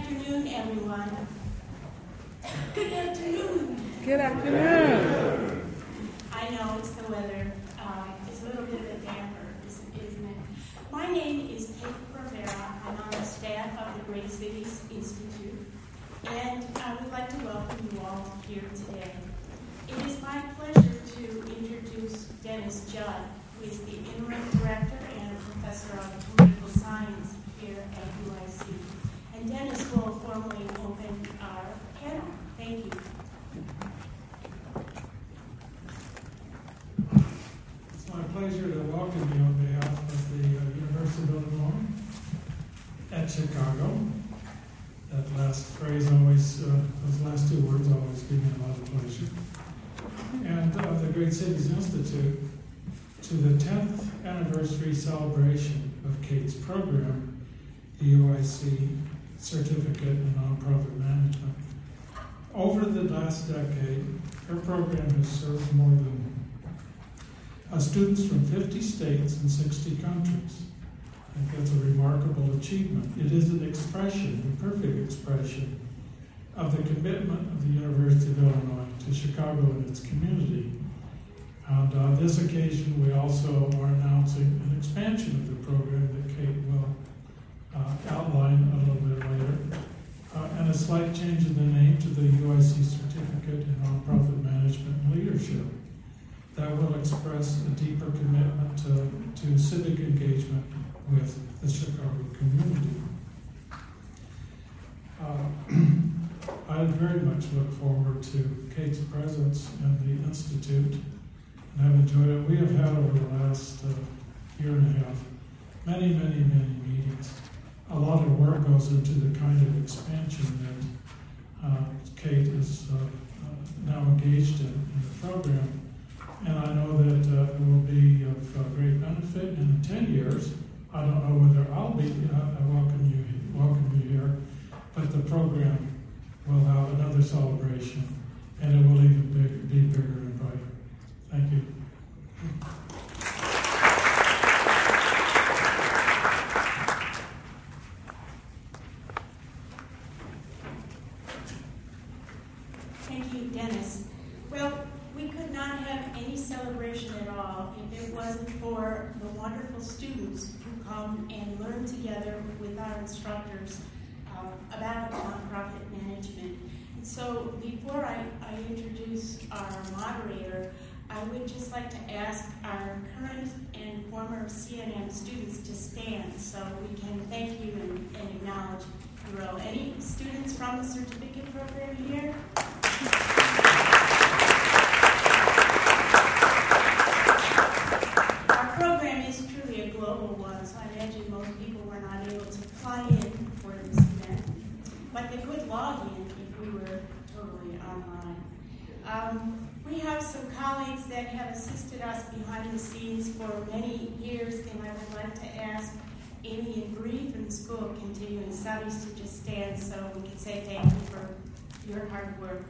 afternoon, everyone. Good afternoon. Good afternoon. I know it's the weather. It's a little bit of a damper, isn't it? My name is Kate Rivera. I'm on the staff of the Great Cities Institute, and I would like to welcome you all here today. It is my pleasure to introduce Dennis Judd, who is the interim director and professor of political science here at UIC. And Dennis will formally open our panel. Thank you. It's my pleasure to welcome you on behalf of the University of Illinois at Chicago. That last phrase always, those last two words always give me a lot of pleasure. And the Great Cities Institute to the 10th anniversary celebration of Kate's program, the UIC Certificate in Nonprofit Management. Over the last decade, her program has served more than students from 50 states and 60 countries. I think that's a remarkable achievement. It is an expression, a perfect expression, of the commitment of the University of Illinois to Chicago and its community. And on this occasion, we also are announcing an expansion of the program that Kate will outline a little bit later, and a slight change in the name to the UIC Certificate in Nonprofit Management and Leadership that will express a deeper commitment to civic engagement with the Chicago community. I very much look forward to Kate's presence in the Institute, and I've enjoyed it. We have had over the last year and a half many meetings. A lot of work goes into the kind of expansion that Kate is now engaged in the program, and I know that it will be of great benefit. And in 10 years, I don't know whether I'll be welcome you here, but the program will have another celebration, and it will even be bigger and brighter. Thank you. Thank you, Dennis. Well, we could not have any celebration at all if it wasn't for the wonderful students who come and learn together with our instructors about nonprofit management. And so before I introduce our moderator, I would just like to ask our current and former CNM students to stand so we can thank you and acknowledge your role. Any students from the certificate program here? Our program is truly a global one, so I imagine most people were not able to fly in for this event, but they could log in if we were totally online. We have some colleagues that have assisted us behind the scenes for many years, and I would like to ask Amy and Bree from the School of Continuing Studies to just stand so we can say thank you for your hard work.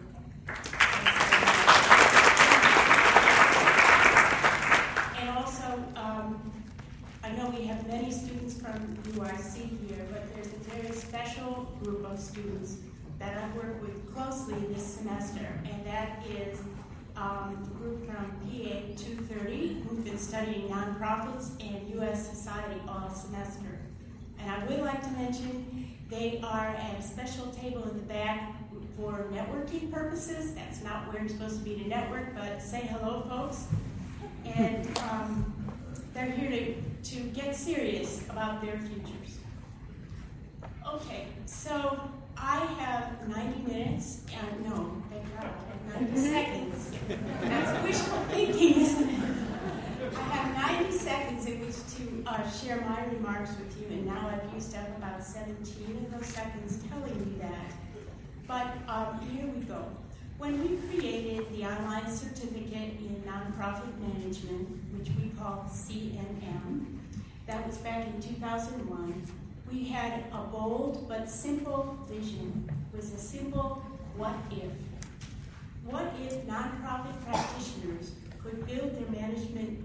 And also, I know we have many students from UIC here, but there's a very special group of students that I've worked with closely this semester, and that is the group from PA 230, who've been studying nonprofits and U.S. society all semester. And I would like to mention they are at a special table in the back for networking purposes. That's not where you're supposed to be to network, but say hello, folks. And they're here to get serious about their futures. Okay, so I have 90 minutes, no, thank God, 90 seconds. That's wishful thinking, isn't it? I have 90 seconds in which to share my remarks with you, and now I've used up about 17 of those seconds telling you that. But here we go. When we created the online certificate in nonprofit management, which we call CNM, that was back in 2001, we had a bold but simple vision. It was a simple what if. What if nonprofit practitioners could build their management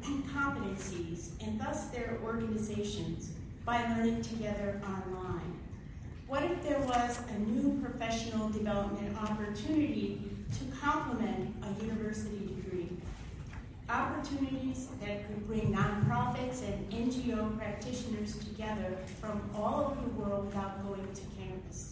competencies and thus their organizations by learning together online? What if there was a new professional development opportunity to complement a university degree? Opportunities that could bring nonprofits and NGO practitioners together from all over the world without going to campus.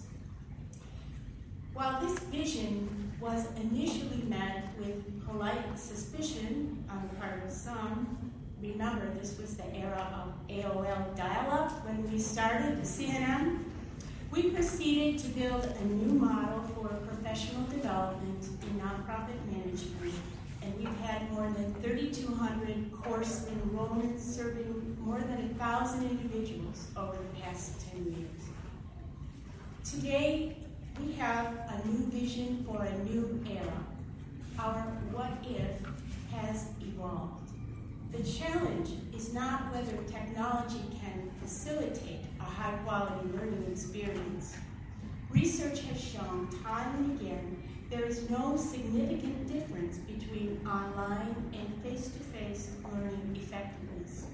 While this vision was initially met with polite suspicion on the part of some, remember this was the era of AOL dial-up when we started the CNM, we proceeded to build a new model for professional development in nonprofit management, and we've had more than 3,200 course enrollments serving more than 1,000 individuals over the past 10 years. Today, we have a new vision for a new era. Our what if has evolved. The challenge is not whether technology can facilitate a high-quality learning experience. Research has shown time and again there is no significant difference between online and face-to-face learning effectiveness.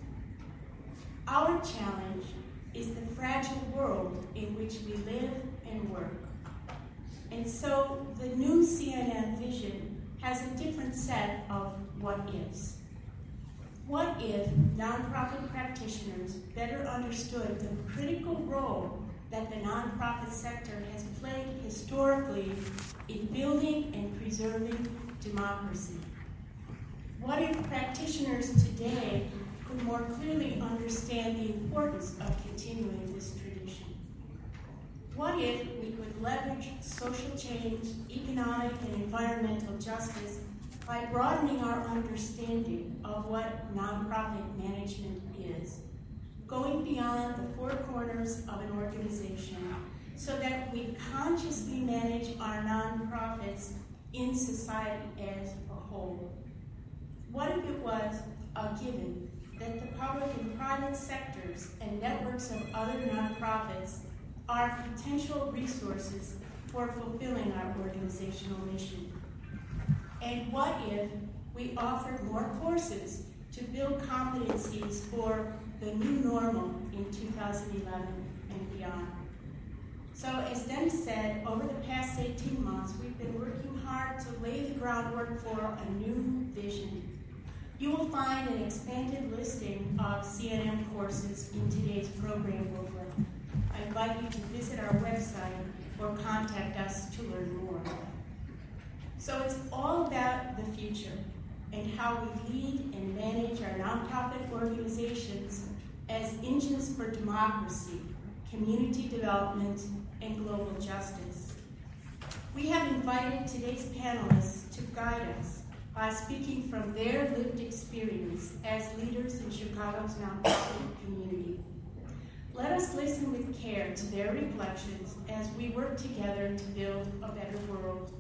Our challenge is the fragile world in which we live and work. And so the new CNM vision has a different set of what-ifs. What if nonprofit practitioners better understood the critical role that the nonprofit sector has played historically in building and preserving democracy? What if practitioners today could more clearly understand the importance of continuing this tradition? What if we could leverage social change, economic and environmental justice by broadening our understanding of what nonprofit management is, going beyond the four corners of an organization so that we consciously manage our nonprofits in society as a whole? What if it was a given that the public and private sectors and networks of other nonprofits are potential resources for fulfilling our organizational mission? And what if we offered more courses to build competencies for the new normal in 2011 and beyond? So as Dennis said, over the past 18 months, we've been working hard to lay the groundwork for a new vision. You will find an expanded listing of CNM courses in today's program booklet. I invite you to visit our website or contact us to learn more. So it's all about the future and how we lead and manage our nonprofit organizations as engines for democracy, community development, and global justice. We have invited today's panelists to guide us by speaking from their lived experience as leaders in Chicago's nonprofit community. Let us listen with care to their reflections as we work together to build a better world.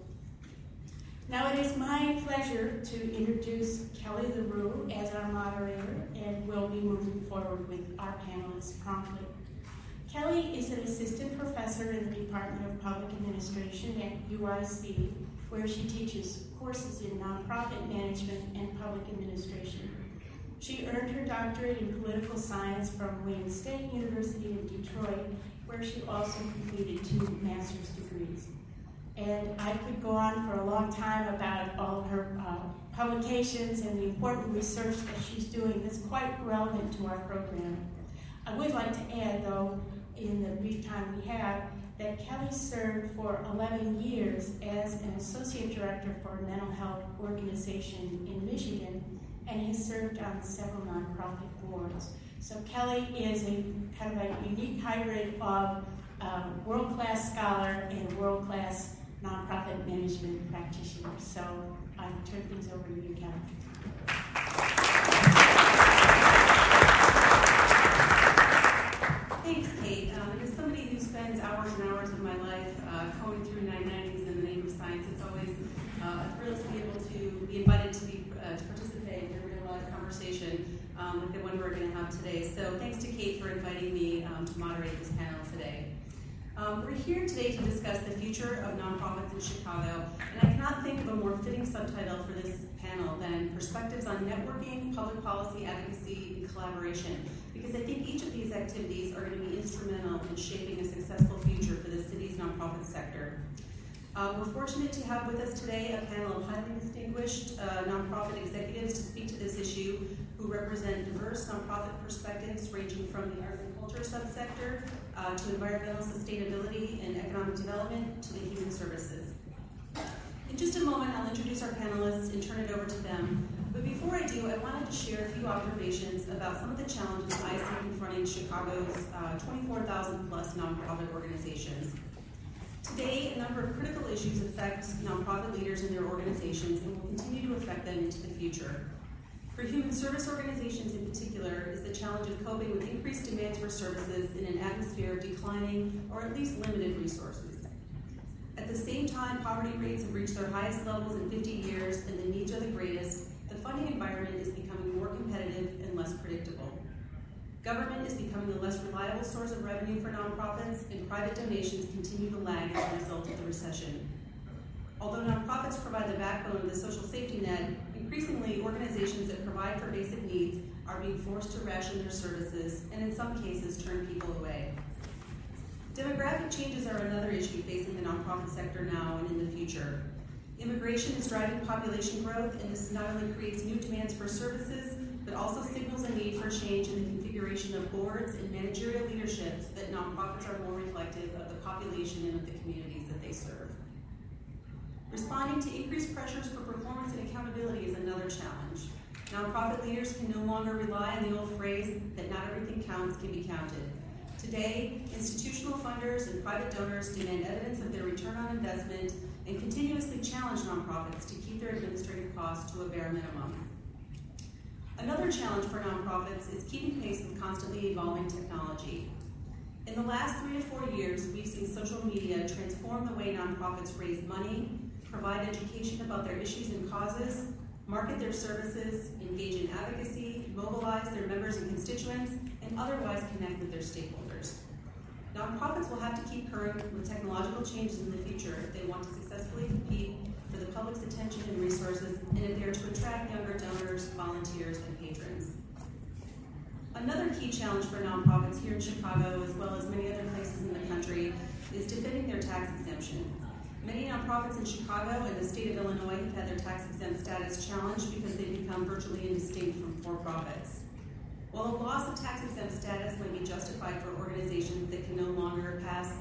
Now it is my pleasure to introduce Kelly LaRue as our moderator, and we'll be moving forward with our panelists promptly. Kelly is an assistant professor in the Department of Public Administration at UIC, where she teaches courses in nonprofit management and public administration. She earned her doctorate in political science from Wayne State University in Detroit, where she also completed 2 master's degrees. And I could go on for a long time about all of her publications and the important research that she's doing that's quite relevant to our program. I would like to add, though, in the brief time we have, that Kelly served for 11 years as an associate director for a mental health organization in Michigan and has served on several nonprofit boards. So Kelly is a kind of a unique hybrid of world-class scholar and world-class nonprofit management practitioner. So I turn things over to you, Kelly. Thanks, Kate. As somebody who spends hours and hours of my life combing through 990s in the name of science, it's always a thrill to be able to be invited to participate in a real live conversation like the one we're going to have today. So thanks to Kate for inviting me to moderate this panel today. We're here today to discuss the future of nonprofits in Chicago, and I cannot think of a more fitting subtitle for this panel than Perspectives on Networking, Public Policy, Advocacy, and Collaboration, because I think each of these activities are going to be instrumental in shaping a successful future for the city's nonprofit sector. We're fortunate to have with us today a panel of highly distinguished nonprofit executives to speak to this issue who represent diverse nonprofit perspectives ranging from the arts and culture subsector to environmental sustainability and economic development to the human services. In just a moment, I'll introduce our panelists and turn it over to them. But before I do, I wanted to share a few observations about some of the challenges I see confronting Chicago's 24,000 plus nonprofit organizations. Today, a number of critical issues affect nonprofit leaders and their organizations and will continue to affect them into the future. For human service organizations in particular is the challenge of coping with increased demands for services in an atmosphere of declining or at least limited resources. At the same time, poverty rates have reached their highest levels in 50 years and the needs are the greatest, the funding environment is becoming more competitive and less predictable. Government is becoming a less reliable source of revenue for nonprofits, and private donations continue to lag as a result of the recession. Although nonprofits provide the backbone of the social safety net, increasingly organizations that provide for basic needs are being forced to ration their services and in some cases turn people away. Demographic changes are another issue facing the nonprofit sector now and in the future. Immigration is driving population growth, and this not only creates new demands for services, but also signals a need for change in the configuration of boards and managerial leaderships that nonprofits are more reflective of the population and of the communities that they serve. Responding to increased pressures for performance and accountability is another challenge. Nonprofit leaders can no longer rely on the old phrase that not everything counts can be counted. Today, institutional funders and private donors demand evidence of their return on investment and continuously challenge nonprofits to keep their administrative costs to a bare minimum. Another challenge for nonprofits is keeping pace with constantly evolving technology. In the last 3 to 4 years, we've seen social media transform the way nonprofits raise money, provide education about their issues and causes, market their services, engage in advocacy, mobilize their members and constituents, and otherwise connect with their stakeholders. Nonprofits will have to keep current with technological changes in the future if they want to successfully compete for the public's attention and resources, and if they are to attract younger donors, volunteers, and patrons. Another key challenge for nonprofits here in Chicago, as well as many other places in the country, is defending their tax exemption. Many nonprofits in Chicago and the state of Illinois have had their tax-exempt status challenged because they become virtually indistinct from for-profits. While a loss of tax-exempt status may be justified for organizations that can no longer pass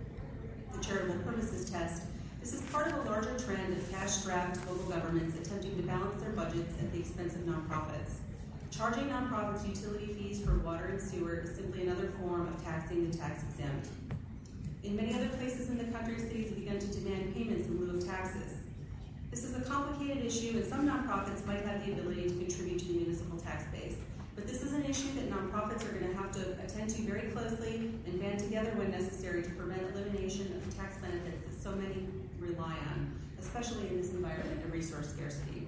the charitable purposes test, this is part of a larger trend of cash-strapped local governments attempting to balance their budgets at the expense of nonprofits. Charging nonprofits utility fees for water and sewer is simply another form of taxing the tax-exempt. In many other places in the country, cities have begun to demand payments in lieu of taxes. This is a complicated issue, and some nonprofits might have the ability to contribute to the municipal tax base. But this is an issue that nonprofits are going to have to attend to very closely and band together when necessary to prevent elimination of tax benefits that so many rely on, especially in this environment of resource scarcity.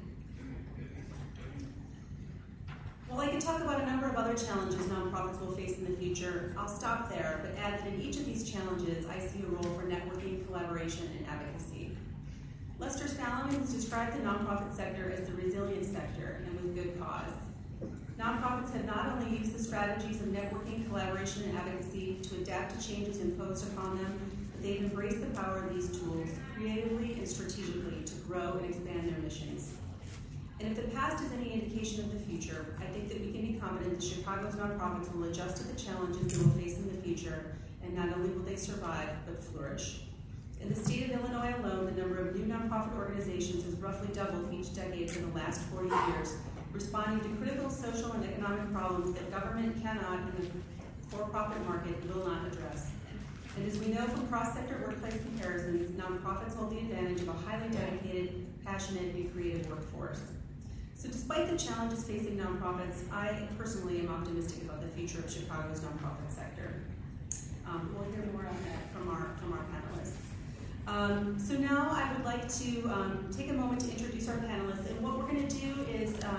While I could talk about a number of other challenges nonprofits will face in the future, I'll stop there, but add that in each of these challenges, I see a role for networking, collaboration, and advocacy. Lester Salomon has described the nonprofit sector as the resilient sector, and with good cause. Nonprofits have not only used the strategies of networking, collaboration, and advocacy to adapt to changes imposed upon them, but they've embraced the power of these tools creatively and strategically to grow and expand their missions. And if the past is any indication of the future, I think that we can be confident that Chicago's nonprofits will adjust to the challenges they will face in the future, and not only will they survive, but flourish. In the state of Illinois alone, the number of new nonprofit organizations has roughly doubled each decade for the last 40 years, responding to critical social and economic problems that government cannot and the for-profit market will not address. And as we know from cross-sector workplace comparisons, nonprofits hold the advantage of a highly dedicated, passionate, and creative workforce. So despite the challenges facing nonprofits, I personally am optimistic about the future of Chicago's nonprofit sector. We'll hear more on that from our panelists. So now I would like to take a moment to introduce our panelists, and what we're going to do is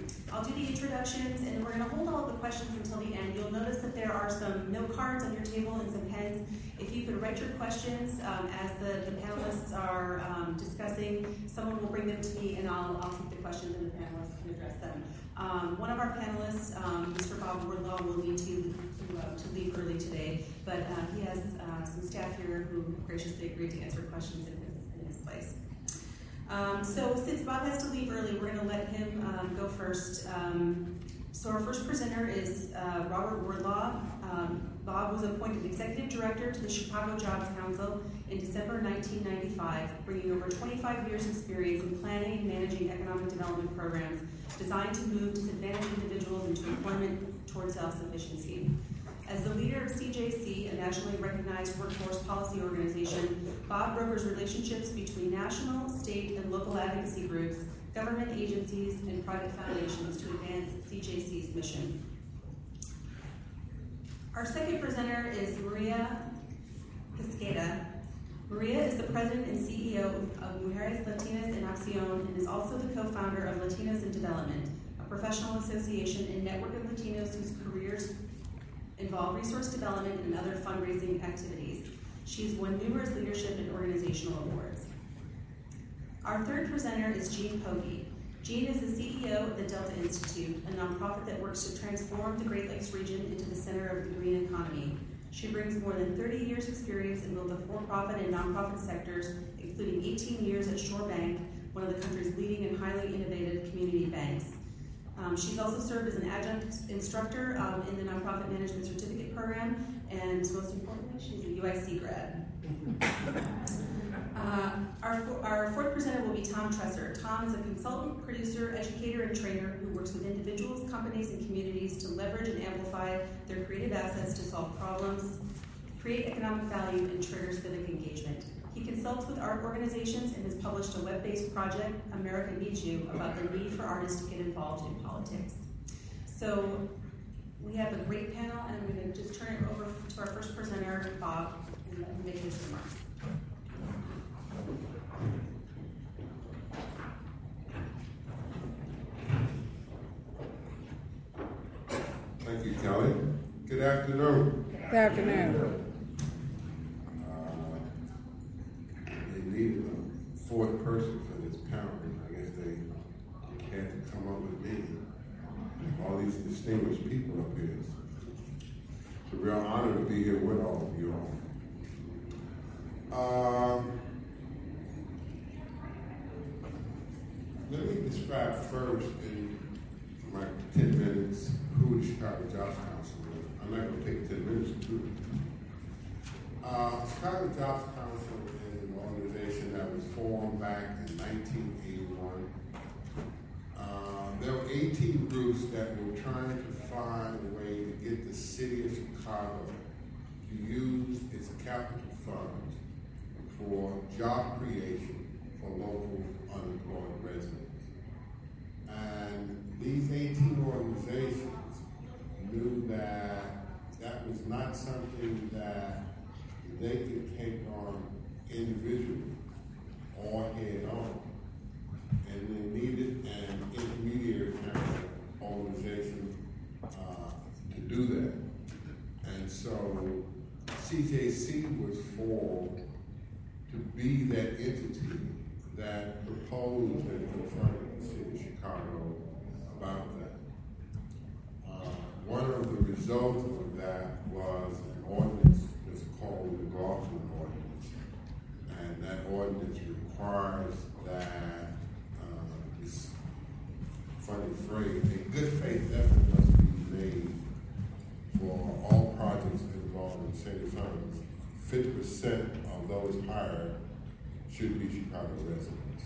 I'll do the introductions, and we're going to hold all of the questions until the end. You'll notice that there are some note cards on your table and some pens. If you could write your questions as the panelists are discussing, someone will bring them to me, and I'll take the questions, and the panelists can address them. One of our panelists, Mr. Bob Wardlaw, will need to leave early today, but he has some staff here who graciously agreed to answer questions in his place. So since Bob has to leave early, we're going to let him go first. So our first presenter is Robert Wardlaw. Bob was appointed Executive Director to the Chicago Jobs Council in December 1995, bringing over 25 years' experience in planning and managing economic development programs designed to move disadvantaged individuals into employment toward self-sufficiency. As the leader of CJC, a nationally recognized workforce policy organization, Bob brokers relationships between national, state, and local advocacy groups, government agencies, and private foundations to advance CJC's mission. Our second presenter is Maria Cascada. Maria is the president and CEO of Mujeres Latinas en Acción and is also the co-founder of Latinos in Development, a professional association and network of Latinos whose careers involve resource development and other fundraising activities. She's won numerous leadership and organizational awards. Our third presenter is Jean Pogge. Jean is the CEO of the Delta Institute, a nonprofit that works to transform the Great Lakes region into the center of the green economy. She brings more than 30 years' experience in both the for-profit and nonprofit sectors, including 18 years at Shore Bank, one of the country's leading and highly innovative community banks. She's also served as an adjunct instructor in the Nonprofit Management Certificate Program, and most importantly, she's a UIC grad. Our fourth presenter will be Tom Tresser. Tom is a consultant, producer, educator, and trainer who works with individuals, companies, and communities to leverage and amplify their creative assets to solve problems, create economic value, and trigger civic engagement. He consults with art organizations and has published a web-based project, America Needs You, about the need for artists to get involved in politics. So we have a great panel, and I'm going to just turn it over to our first presenter, Bob, and let him make his remarks. Thank you, Kelly. Good afternoon. Good afternoon. They needed a fourth person for this panel. I guess they had to come up with me. All these distinguished people up here. It's a real honor to be here with all of you all. Let me describe first in my 10 minutes who the Chicago Jobs Council is. I'm not going to take 10 minutes to do it. Chicago Jobs Council is an organization that was formed back in 1981. There were 18 groups that were trying to find a way to get the city of Chicago to use its capital funds for job creation for local unemployed residents. And these 18 organizations knew that that was not something that they could take on individually or head on. And they needed an intermediary kind of organization to do that. And so CJC was formed to be that entity that proposed and confronted the city of Chicago about that. One of the results of that was an ordinance that's called the Gloucester Ordinance. And that ordinance requires that this funny phrase, a good faith effort must be made for all projects involving city funds. 50% of those hired should be Chicago residents.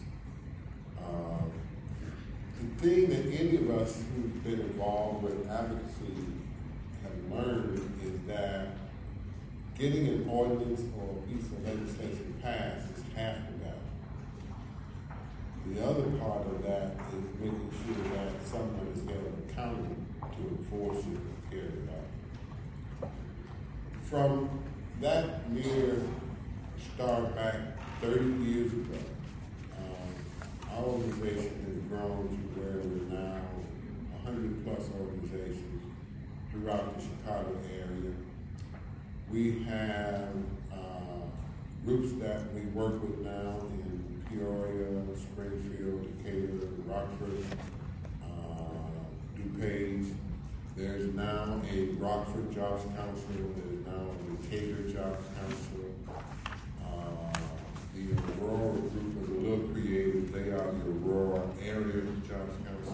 The thing that any of us who've been involved with advocacy have learned is that getting an ordinance or a piece of legislation passed is half the battle. The other part of that is making sure that someone is held accountable to enforce it and carry it out. From that mere start back 30 years ago, our organization has grown to where we're now 100 plus organizations throughout the Chicago area. We have groups that we work with now in Peoria, Springfield, Decatur, Rockford, DuPage. There's now a Rockford Jobs Council. There's now a Decatur Jobs Council. The Aurora group was a little creative. They are the Aurora Area Jobs Council.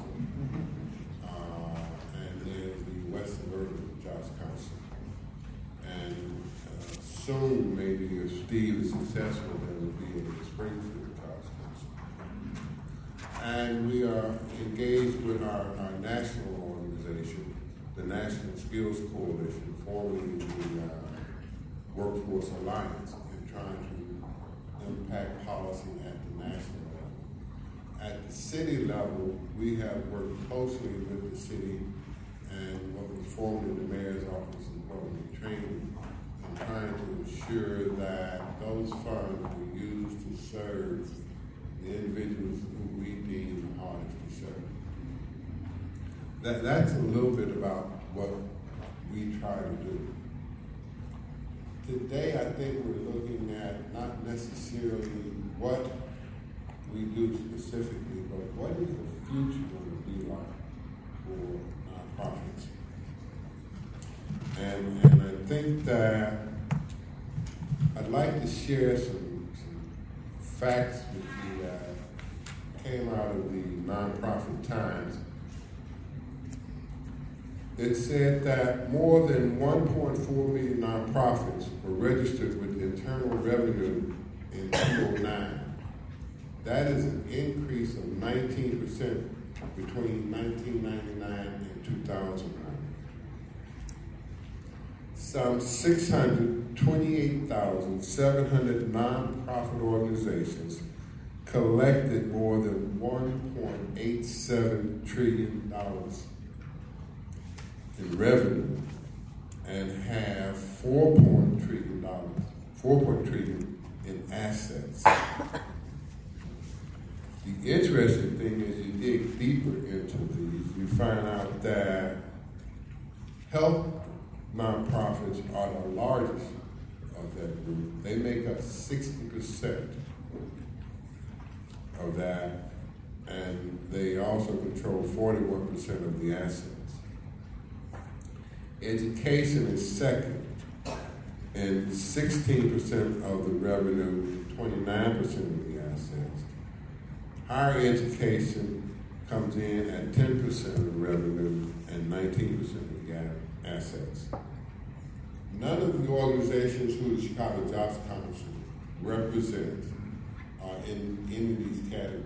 And there's the West Suburban Jobs Council. And soon, maybe if Steve is successful, there will be a Springfield Jobs Council. And we are engaged with our national organization, the National Skills Coalition, formerly the Workforce Alliance, in trying to impact policy at the national level. At the city level, we have worked closely with the city and what was formerly the mayor's office and public training, and trying to ensure that those funds were used to serve the individuals who we deem hardest to serve. That's a little bit about what we try to do. Today, I think we're looking at not necessarily what we do specifically, but what is the future going to be like for nonprofits? And I think that I'd like to share some facts with you that came out of the Nonprofit Times. It said that more than 1.4 million nonprofits were registered with Internal Revenue in 2009. That is an increase of 19% between 1999 and 2009. Some 628,700 nonprofit organizations collected more than $1.87 trillion in revenue and have $4 trillion in assets. The interesting thing is you dig deeper into these, you find out that health nonprofits are the largest of that group. They make up 60% of that, and they also control 41% of the assets. Education is second, and 16% of the revenue, 29% of the assets. Higher education comes in at 10% of the revenue and 19% of the assets. None of the organizations who the Chicago Jobs Council represents are in any of these categories.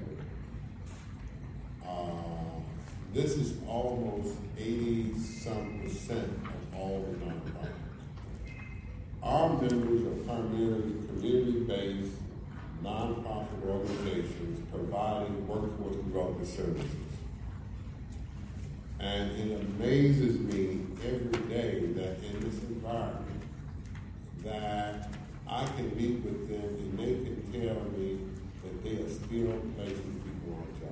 This is almost 80-some% of all the nonprofits. Our members are primarily community-based nonprofit organizations providing workforce development services. And it amazes me every day that in this environment that I can meet with them and they can tell me that they are still placing people on jobs.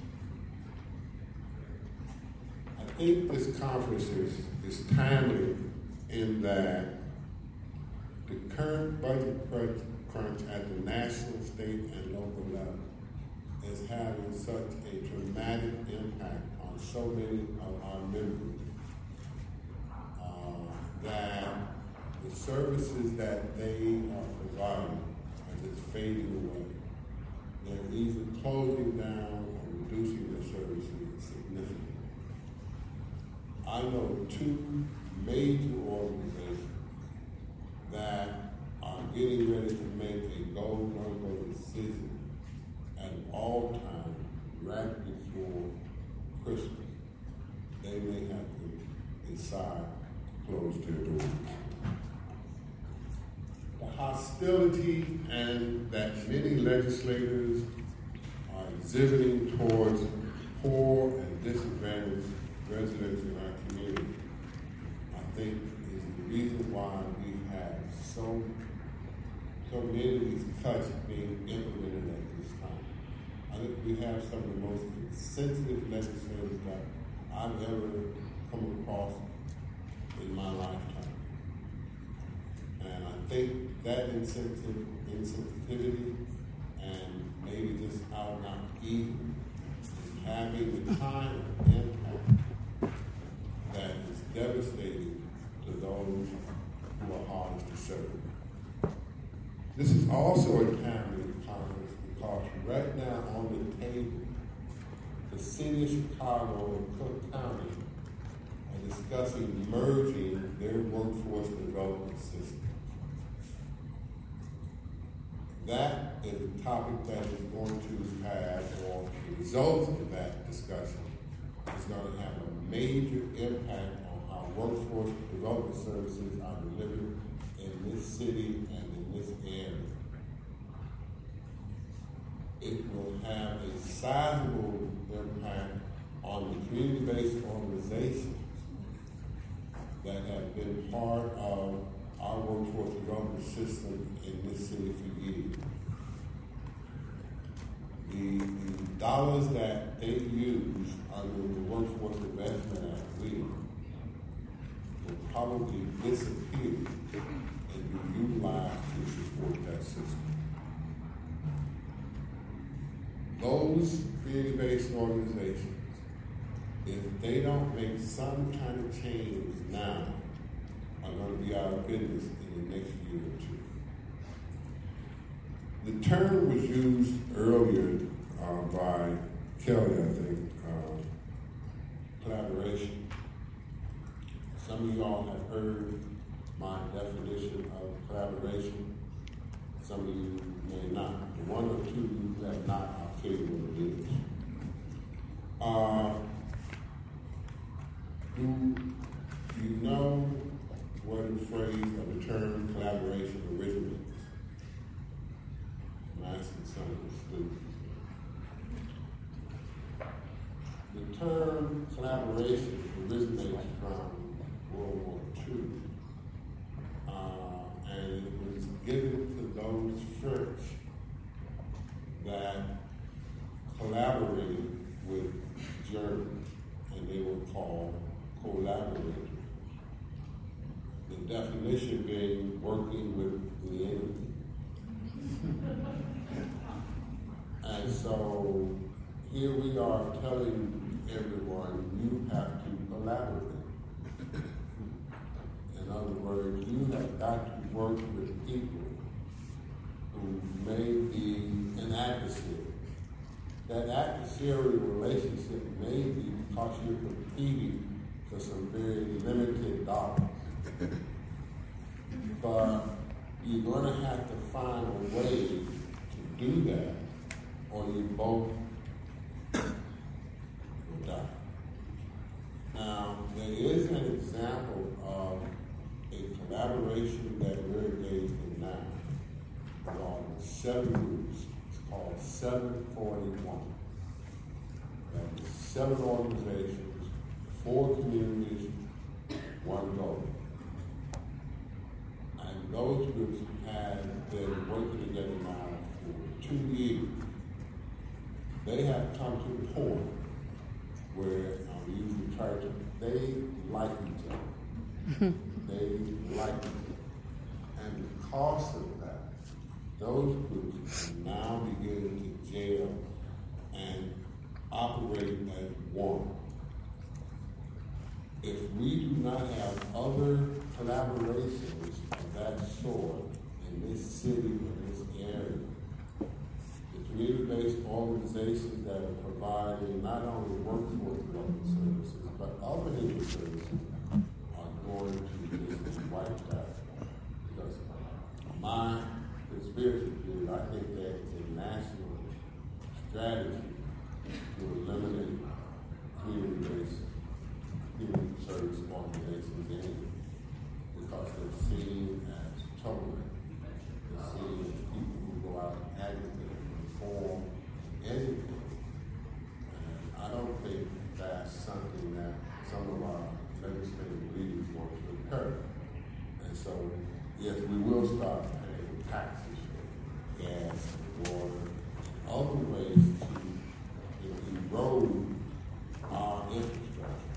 I think this conference is timely in that the current budget crunch at the national, state, and local level is having such a dramatic impact on so many of our members that the services that they are providing are just fading away. They're either closing down or reducing their services significantly. I know two major organizations that are getting ready to make a go, no-go decision at an all-time right before Christmas. They may have to decide to close their doors. The hostility and that many legislators are exhibiting towards poor and disadvantaged residents in our community, I think is the reason why we have so many of these cuts being implemented at this time. I think we have some of the most sensitive legislators that I've ever come across in my lifetime. And I think that insensitivity and maybe just out not eating is having the kind of impact that is devastating to those who are hardest to serve. This is also a timely conference because right now on the table, the city of Chicago and Cook County are discussing merging their workforce development system. That is a topic that is going to have, or the results of that discussion is going to have a major impact on how workforce development services are delivered in this city and in this area. It will have a sizable impact on the community-based organizations that have been part of our workforce development system in this city for years. The dollars that they use under the Workforce Investment Act will probably disappear and be utilized to support that system. Those community-based organizations, if they don't make some kind of change now, are going to be out of business in the next year or two. The term was used earlier by Kelly, I think, collaboration. Some of y'all have heard my definition of collaboration. Some of you may not. The one or two of you who have not, I'll tell you what it is. Do you know where the phrase of the term collaboration originates? I'm asking some of the students. The term collaboration originates from World War II, and it was given to those French that collaborated with Germans, and they were called collaborators. The definition being working with the enemy. And so here we are telling everyone, you have to collaborate. In other words, you have got to work with people who may be an adversary. That adversarial relationship may be because you're competing for some very limited dollars. But you're going to have to find a way to do that, or you both will die. Now, there is an example of a collaboration that we're engaged in now along 7 groups. It's called 741. That is 7 organizations, 4 communities, 1 goal. And those groups have been working together now for 2 years. They have come to the point where we usually try to, they like each other. They like each other. And because of that, those groups are now beginning to gel and operate as one. If we do not have other collaborations of that sort in this city, in this area, the community-based organizations that are providing not only workforce development services, but other services are going to just wiped out. Because my conspiracy theory, I think that it's a national strategy to eliminate community-based human service organizations anyway, because they're seen as troubling. They're seen as people who go out and agitate, reform, educate. And I don't think that's something that some of our legislative leaders want to occur. And so, yes, we will start paying taxes, gas, water, other ways to erode our infrastructure.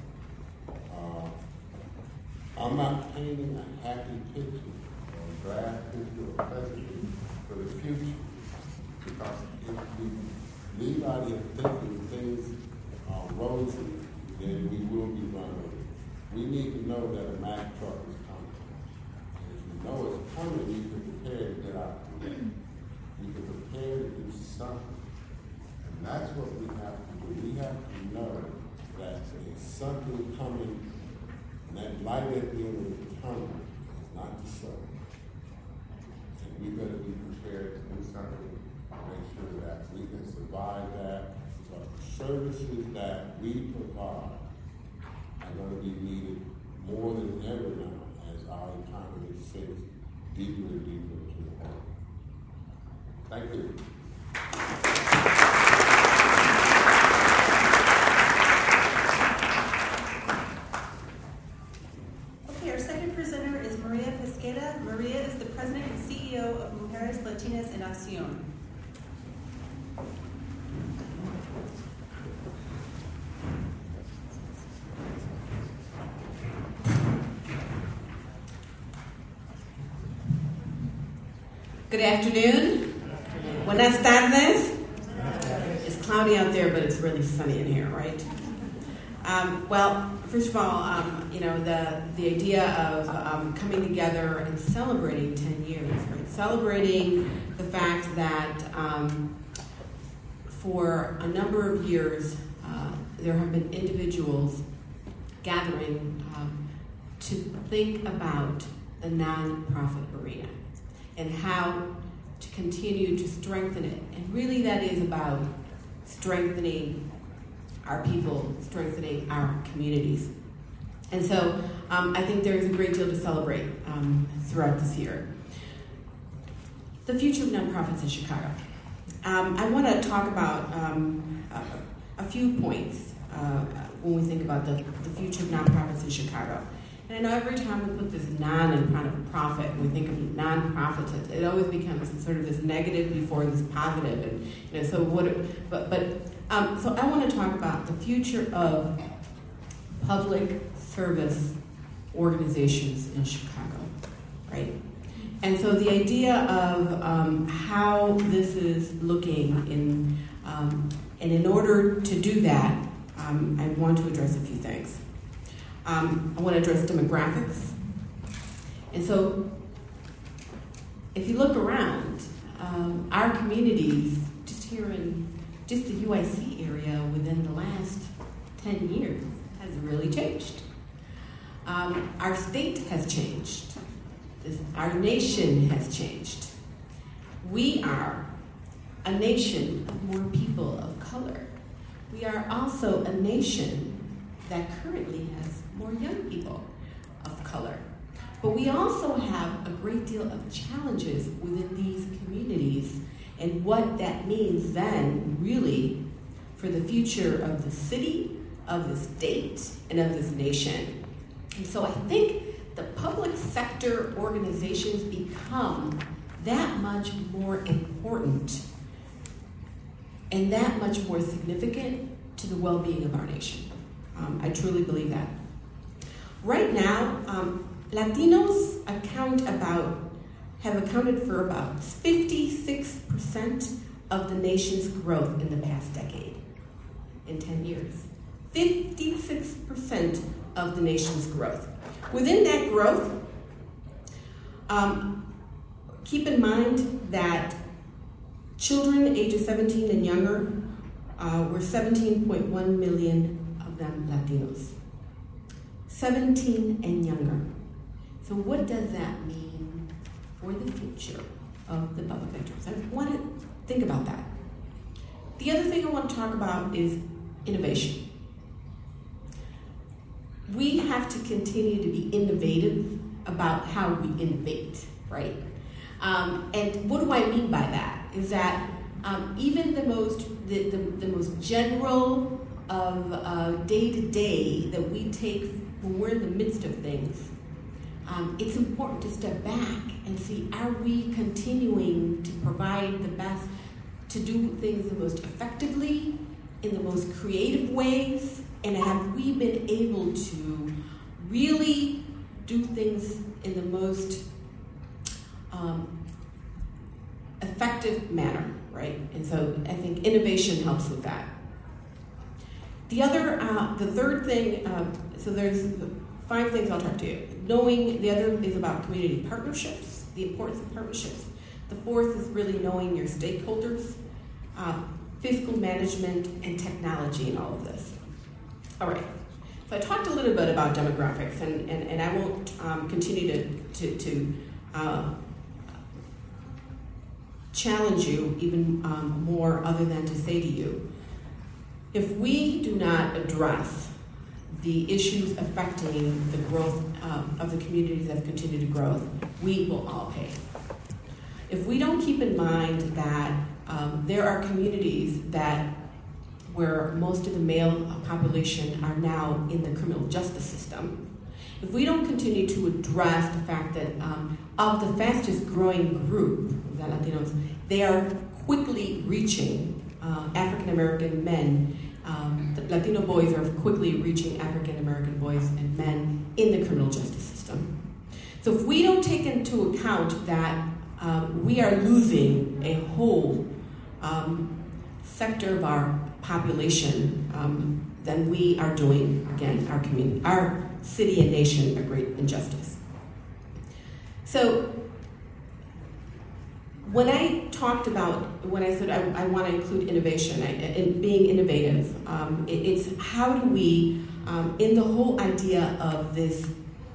because if we leave out here thinking things are rosy, then we will be run over. We need to know that a Mack truck is coming. And if you know it's coming, you can prepare to get out. You can prepare to do something. And that's what we have to do. We have to know that there's something coming, and that light at the end of the tunnel is not the sun. And we better be prepared to do something to make sure that we can survive that. Because the services that we provide are going to be needed more than ever now as our economy sinks deeper and deeper into the hole. Thank you. Okay, our second presenter is Maria Pesquera. Maria is the president and CEO of Mujeres Latinas en Acción. Good afternoon. Buenas tardes. It's cloudy out there, but it's really sunny in here, right? Well, first of all, the idea of coming together and celebrating 10 years, right? Celebrating the fact that for a number of years, there have been individuals gathering to think about the nonprofit arena and how to continue to strengthen it. And really that is about strengthening our people, strengthening our communities. And so I think there's a great deal to celebrate throughout this year. The future of nonprofits in Chicago. I want to talk about a few points when we think about the future of nonprofits in Chicago. And I know every time we put this non in front of profit, and we think of nonprofits, it always becomes sort of this negative before this positive. And so so I want to talk about the future of public service organizations in Chicago, right? And so the idea of how this is looking and in order to do that, I want to address a few things. I want to address demographics. And so if you look around, our communities, just here in just the UIC area within the last 10 years has really changed. Our state has changed. Our nation has changed. We are a nation of more people of color. We are also a nation that currently has more young people of color. But we also have a great deal of challenges within these communities and what that means then really for the future of the city, of the state, and of this nation. And so I think the public sector organizations become that much more important and that much more significant to the well-being of our nation. I truly believe that. Right now, Latinos have accounted for about 56% of the nation's growth in the past decade, in 10 years. 56% of the nation's growth. Within that growth, keep in mind that children ages 17 and younger were 17.1 million of them Latinos. 17 and younger. So what does that mean for the future of the public sector? So I want to think about that. The other thing I want to talk about is innovation. We have to continue to be innovative about how we innovate, right? And what do I mean by that? Is that even the most general of day-to-day that we take when we're in the midst of things, it's important to step back and see, are we continuing to provide the best, to do things the most effectively, in the most creative ways, and have we been able to really do things in the most effective manner, right? And so I think innovation helps with that. The third thing, so there's 5 things I'll talk to you. The other is about community partnerships, the importance of partnerships. The 4th is really knowing your stakeholders, fiscal management, and technology in all of this. All right. So I talked a little bit about demographics, and I won't continue to challenge you even more other than to say to you, if we do not address the issues affecting the growth of the communities that have continued to grow, we will all pay. If we don't keep in mind that there are communities where most of the male population are now in the criminal justice system, if we don't continue to address the fact that of the fastest growing group, the Latinos, they are quickly reaching African American men. The Latino boys are quickly reaching African American boys and men in the criminal justice system. So if we don't take into account that we are losing a whole sector of our population, then we are doing, again, our community, our city and nation a great injustice. So when I said I want to include innovation and being innovative, it's how do we, in the whole idea of this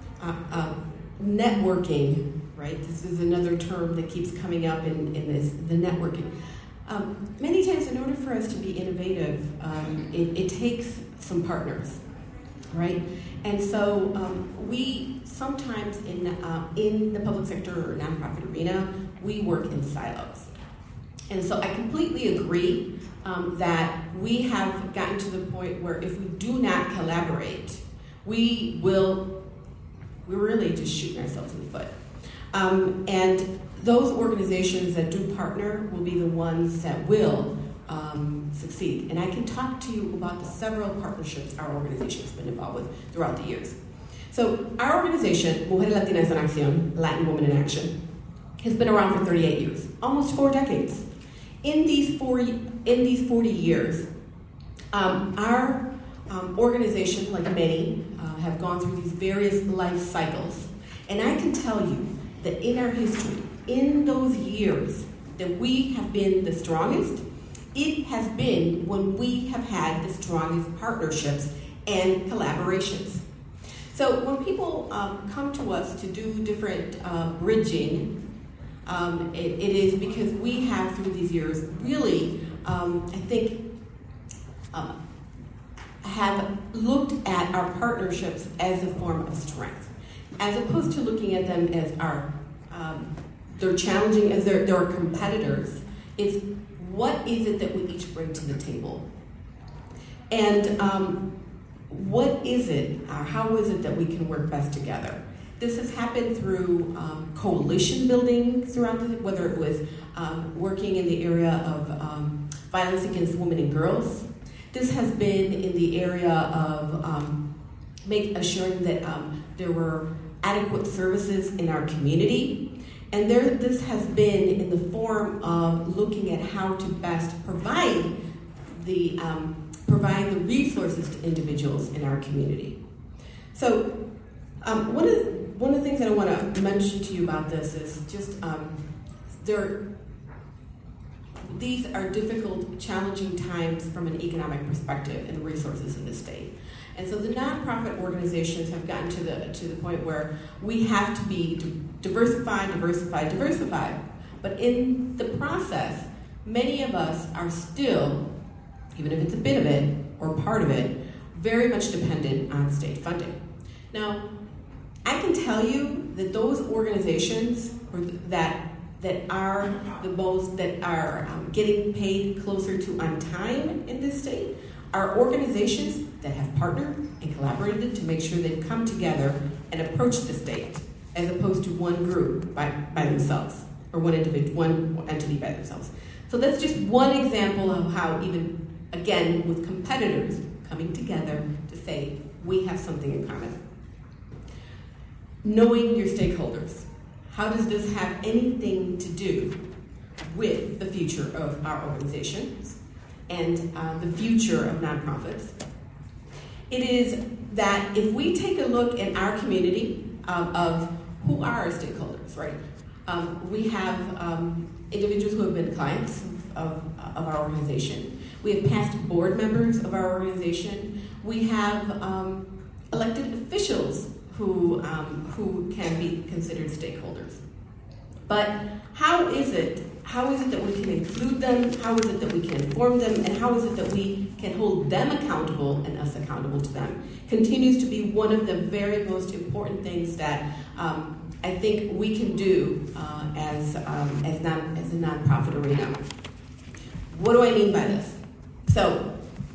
networking, right? This is another term that keeps coming up in this, the networking. Many times, in order for us to be innovative, it takes some partners, right? And so we sometimes in the public sector or nonprofit arena, we work in silos. And so I completely agree that we have gotten to the point where if we do not collaborate, we're really just shooting ourselves in the foot. And those organizations that do partner will be the ones that will succeed. And I can talk to you about the several partnerships our organization has been involved with throughout the years. So our organization, Mujeres Latinas en Acción, Latin Women in Action, has been around for 38 years, almost 4 decades. In these 40 years, our organization, like many, have gone through these various life cycles. And I can tell you that in our history, in those years that we have been the strongest, it has been when we have had the strongest partnerships and collaborations. So when people come to us to do different bridging, it is because we have, through these years, really, I think, have looked at our partnerships as a form of strength, as opposed to looking at them as they're challenging, as they're competitors. It's what is it that we each bring to the table? And what is it, or how is it that we can work best together? This has happened through coalition building throughout, whether it was working in the area of violence against women and girls. This has been in the area of assuring that there were adequate services in our community. And this has been in the form of looking at how to best provide the resources to individuals in our community. So one of the things that I want to mention to you about this is just these are difficult, challenging times from an economic perspective and resources in the state. And so the nonprofit organizations have gotten to the point where we have to be diversified. But in the process, many of us are still, even if it's a bit of it or part of it, very much dependent on state funding. Now, I can tell you that those organizations that are the most getting paid closer to on time in this state are organizations that have partnered and collaborated to make sure they've come together and approached the state, as opposed to one group by themselves, or one entity by themselves. So that's just one example of how, even again with competitors coming together to say we have something in common. Knowing your stakeholders. How does this have anything to do with the future of our organizations and the future of nonprofits. It is that if we take a look at our community of who are our stakeholders, right? We have individuals who have been clients of our organization. We have past board members of our organization. We have elected officials who can be considered stakeholders. But how is it that we can include them? How is it that we can inform them? And how is it that we can hold them accountable and us accountable to them? Continues to be one of the very most important things that I think we can do as a nonprofit arena. What do I mean by this? So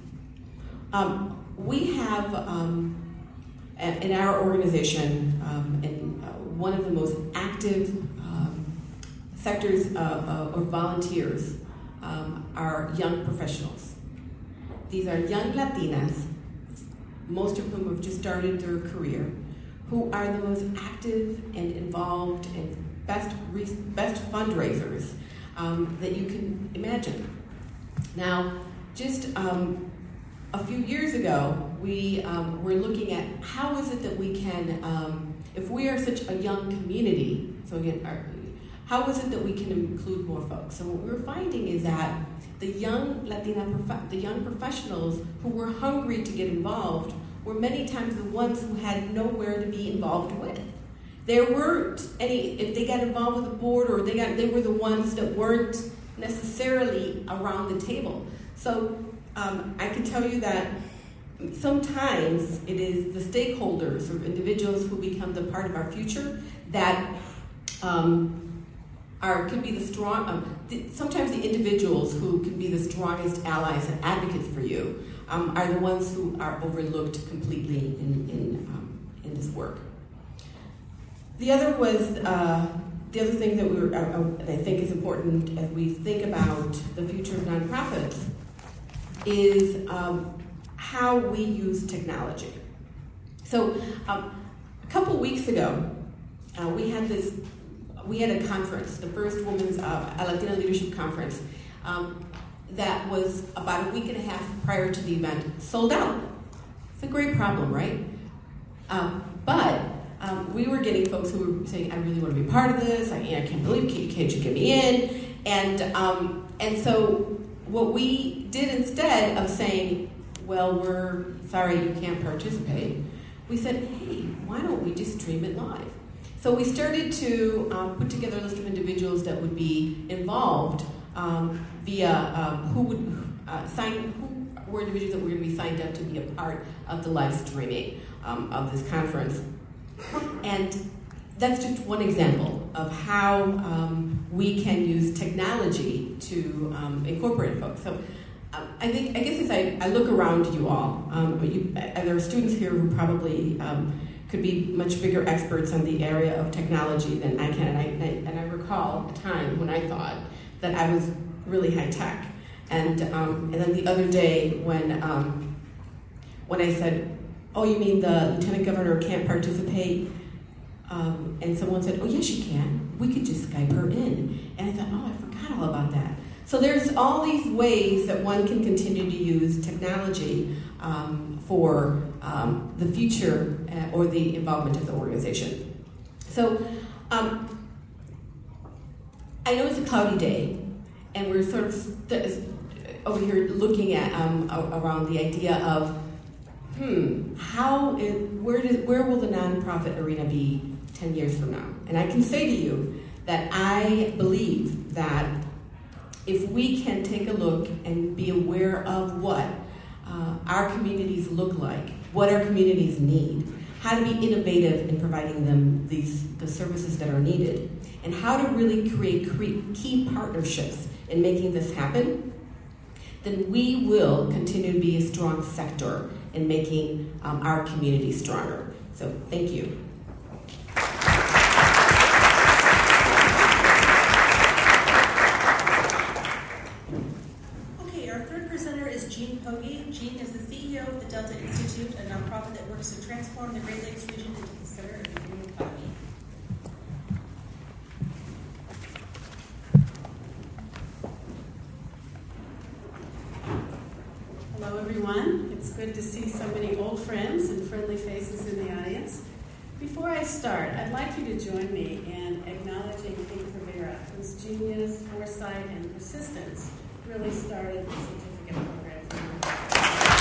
we have in our organization, one of the most active sectors or volunteers are young professionals. These are young Latinas, most of whom have just started their career, who are the most active and involved and best fundraisers that you can imagine. Now, just a few years ago, we were looking at how is it that we can, if we are such a young community, so again, how is it that we can include more folks? So what we're finding is that the young the young professionals who were hungry to get involved were many times the ones who had nowhere to be involved with. There weren't any, if they got involved with the board or they were the ones that weren't necessarily around the table. So I can tell you that sometimes it is the stakeholders or individuals who become the part of our future that can be the strong. Sometimes the individuals who can be the strongest allies and advocates for you are the ones who are overlooked completely in this work. The other thing that I think is important as we think about the future of nonprofits is how we use technology. So a couple weeks ago, we had a conference, the first Women's Latina Leadership Conference, that was about a week and a half prior to the event, sold out. It's a great problem, right? But we were getting folks who were saying, I really want to be part of this, I can't believe, can't you get me in? And so what we did instead of saying, well, we're sorry you can't participate, we said, hey, why don't we just stream it live? So we started to put together a list of individuals that would be involved via who were individuals that were going to be signed up to be a part of the live streaming of this conference. And that's just one example of how we can use technology to incorporate folks. So I guess as I look around you all, there are students here who probably could be much bigger experts on the area of technology than I can. And I recall a time when I thought that I was really high tech. And then the other day when I said, oh, you mean the lieutenant governor can't participate? And someone said, oh, yes, she can. We could just Skype her in. And I thought, oh, I forgot all about that. So there's all these ways that one can continue to use technology for the future or the involvement of the organization. So I know it's a cloudy day, and we're sort of over here looking at around the idea of where will the nonprofit arena be 10 years from now? And I can say to you that I believe that if we can take a look and be aware of what our communities look like, what our communities need, how to be innovative in providing them the services that are needed, and how to really create key partnerships in making this happen, then we will continue to be a strong sector in making our community stronger. So thank you. Okay, our third presenter is Jean Pogge. Jean is the CEO of the Delta Institute, a nonprofit that works to transform the Great Lakes region into the center of the green economy. It's good to see so many old friends and friendly faces in the audience. Before I start, I'd like you to join me in acknowledging Kate Rivera, whose genius, foresight, and persistence really started the certificate program for her.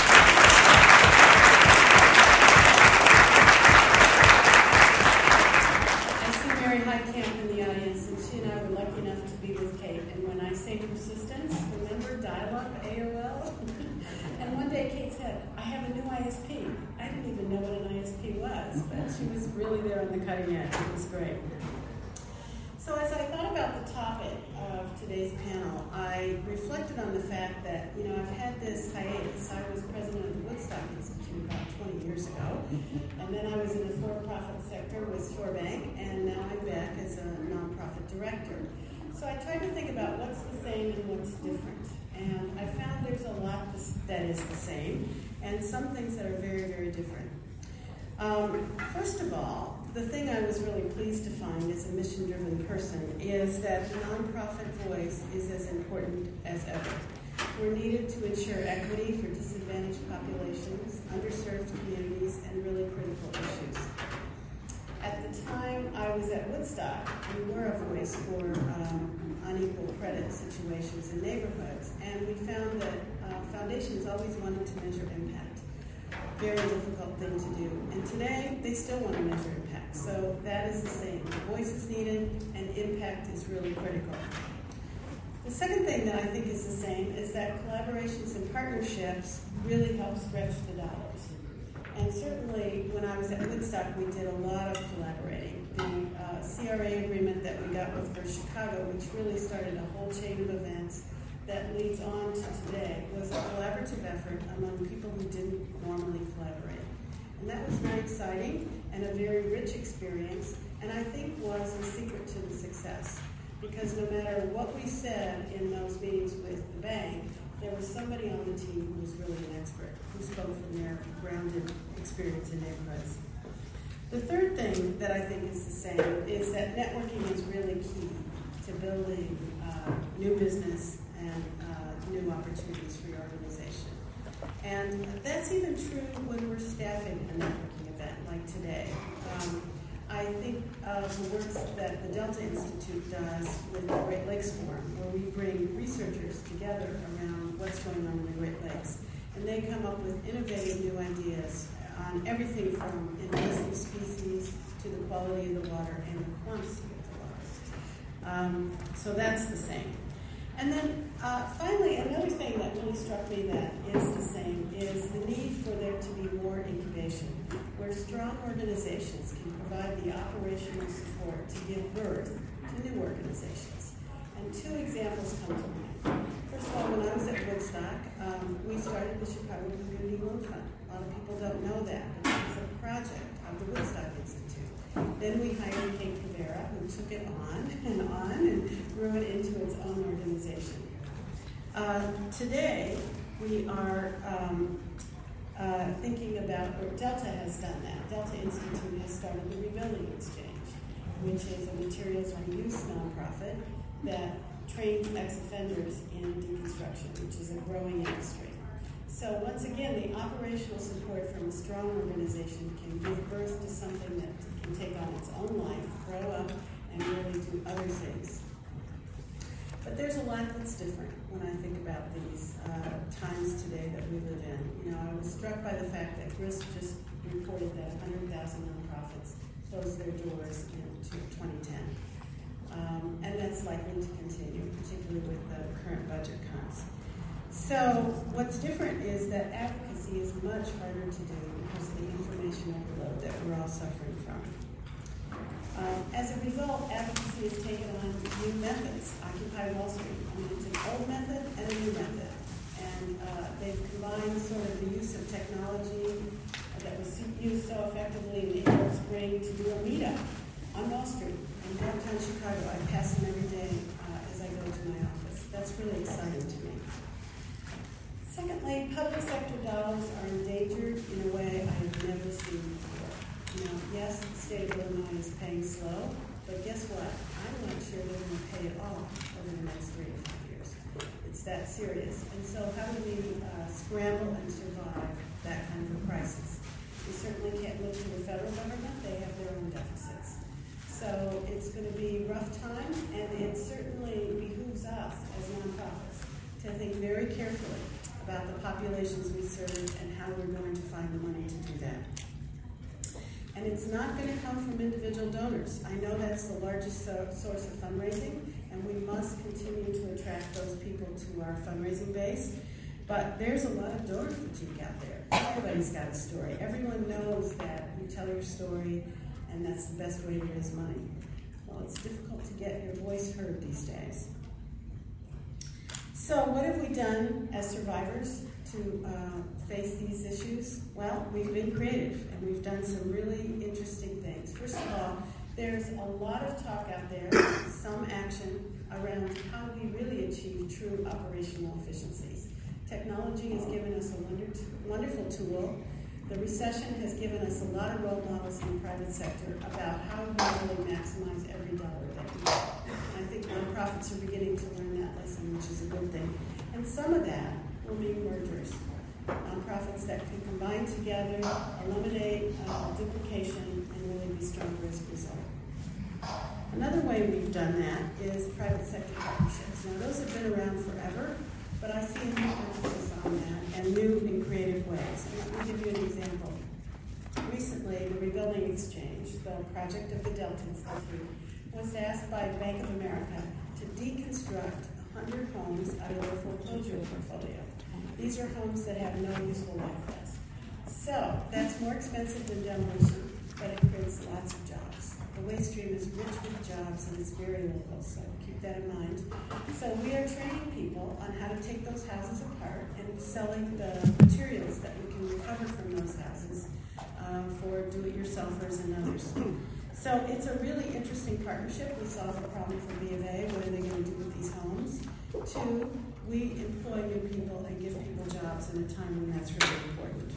I see Mary Heitkamp in the audience, and she and I were lucky enough to be with Kate. And when I say persistence, remember dial-up AOL? And one day Kate said, I have a new ISP. I didn't even know what an ISP was, but she was really there on the cutting edge. It was great. So as I thought about the topic of today's panel, I reflected on the fact that, I've had this hiatus. I was president of the Woodstock Institute about 20 years ago, and then I was in the for-profit sector with ShoreBank, and now I'm back as a nonprofit director. So I tried to think about what's the same and what's different. And I found there's a lot that is the same, and some things that are very, very different. First of all, the thing I was really pleased to find as a mission-driven person is that the nonprofit voice is as important as ever. We're needed to ensure equity for disadvantaged populations, underserved communities, and really critical issues. At the time I was at Woodstock, we were a voice for unequal credit situations in neighborhoods, and we found that foundations always wanted to measure impact. Very difficult thing to do. And today, they still want to measure impact. So that is the same. The voice is needed, and impact is really critical. The second thing that I think is the same is that collaborations and partnerships really help stretch the dollars. And certainly, when I was at Woodstock, we did a lot of collaborating. The CRA agreement that we got with First Chicago, which really started a whole chain of events that leads on to today, was a collaborative effort among people who didn't normally collaborate. And that was very exciting and a very rich experience, and I think was the secret to the success. Because no matter what we said in those meetings with the bank, there was somebody on the team who was really an expert, who spoke from their grounded experience in neighborhoods. The third thing that I think is the same is that networking is really key to building new business and new opportunities for your organization. And that's even true when we're staffing a networking event like today. I think of the work that the Delta Institute does with the Great Lakes Forum, where we bring researchers together around what's going on in the Great Lakes. And they come up with innovative new ideas on everything from invasive species to the quality of the water and the quantity of the water. So that's the same. And then finally, another thing that really struck me that is the same is the need for there to be more incubation, where strong organizations can provide the operational support to give birth to new organizations. And two examples come to mind. First of all, when I was at Woodstock, we started the Chicago Community Loan Fund. A lot of people don't know that, but it was a project of the Woodstock Institute. Then we hired Kate Rivera, who took it on and grew it into its own organization. Today, we are thinking about, or Delta has done that. Delta Institute has started the Rebuilding Exchange, which is a materials reuse nonprofit that trains ex-offenders in deconstruction, which is a growing industry. So once again, the operational support from a strong organization can give birth to something that can take on its own life, grow up, and really do other things. But there's a lot that's different when I think about these times today that we live in. I was struck by the fact that GRISP just reported that 100,000 nonprofits closed their doors in 2010. And that's likely to continue, particularly with the current budget cuts. So what's different is that advocacy is much harder to do because of the information overload that we're all suffering from. As a result, advocacy has taken on new methods. Occupy Wall Street. It's an old method and a new method. And they've combined sort of the use of technology that was used so effectively in April Spring to do a meetup on Wall Street in downtown Chicago. I pass them every day as I go to my office. That's really exciting to me. Secondly, public sector dollars are endangered in a way I have never seen before. Yes, the state of Illinois is paying slow, but guess what? I'm not sure they're going to pay it all over the next 3 to 5 years. It's that serious. And so how do we scramble and survive that kind of a crisis? We certainly can't look to the federal government. They have their own deficits. So it's going to be a rough time, and it certainly behooves us as nonprofits to think very carefully about the populations we serve and how we're going to find the money to do that. And it's not going to come from individual donors. I know that's the largest source of fundraising, and we must continue to attract those people to our fundraising base. But there's a lot of donor fatigue out there. Everybody's got a story. Everyone knows that you tell your story, and that's the best way to raise money. Well, it's difficult to get your voice heard these days. So what have we done as survivors to face these issues? Well, we've been creative, and we've done some really interesting things. First of all, there's a lot of talk out there, some action around how we really achieve true operational efficiencies. Technology has given us a wonderful tool. The recession has given us a lot of role models in the private sector about how we really maximize every dollar that we get. And I think nonprofits are beginning to learn that lesson, which is a good thing. And some of that will be mergers. Nonprofits that can combine together, eliminate duplication, and really be stronger as a result. Another way we've done that is private sector partnerships. Now, those have been around forever, but I see a new emphasis on that and new and creative ways. And let me give you an example. Recently, the Rebuilding Exchange, the project of the Delta Institute, was asked by Bank of America to deconstruct 100 homes out of their foreclosure portfolio. These are homes that have no useful life left. So that's more expensive than demolition, but it creates lots of jobs. The waste stream is rich with jobs, and it's very local, so keep that in mind. So we are training people on how to take those houses apart and selling the materials that we can recover from those houses for do-it-yourselfers and others. So it's a really interesting partnership. We solve a problem for B of A. What are they going to do with these homes? 2, we employ new people and give people jobs in a time when that's really important.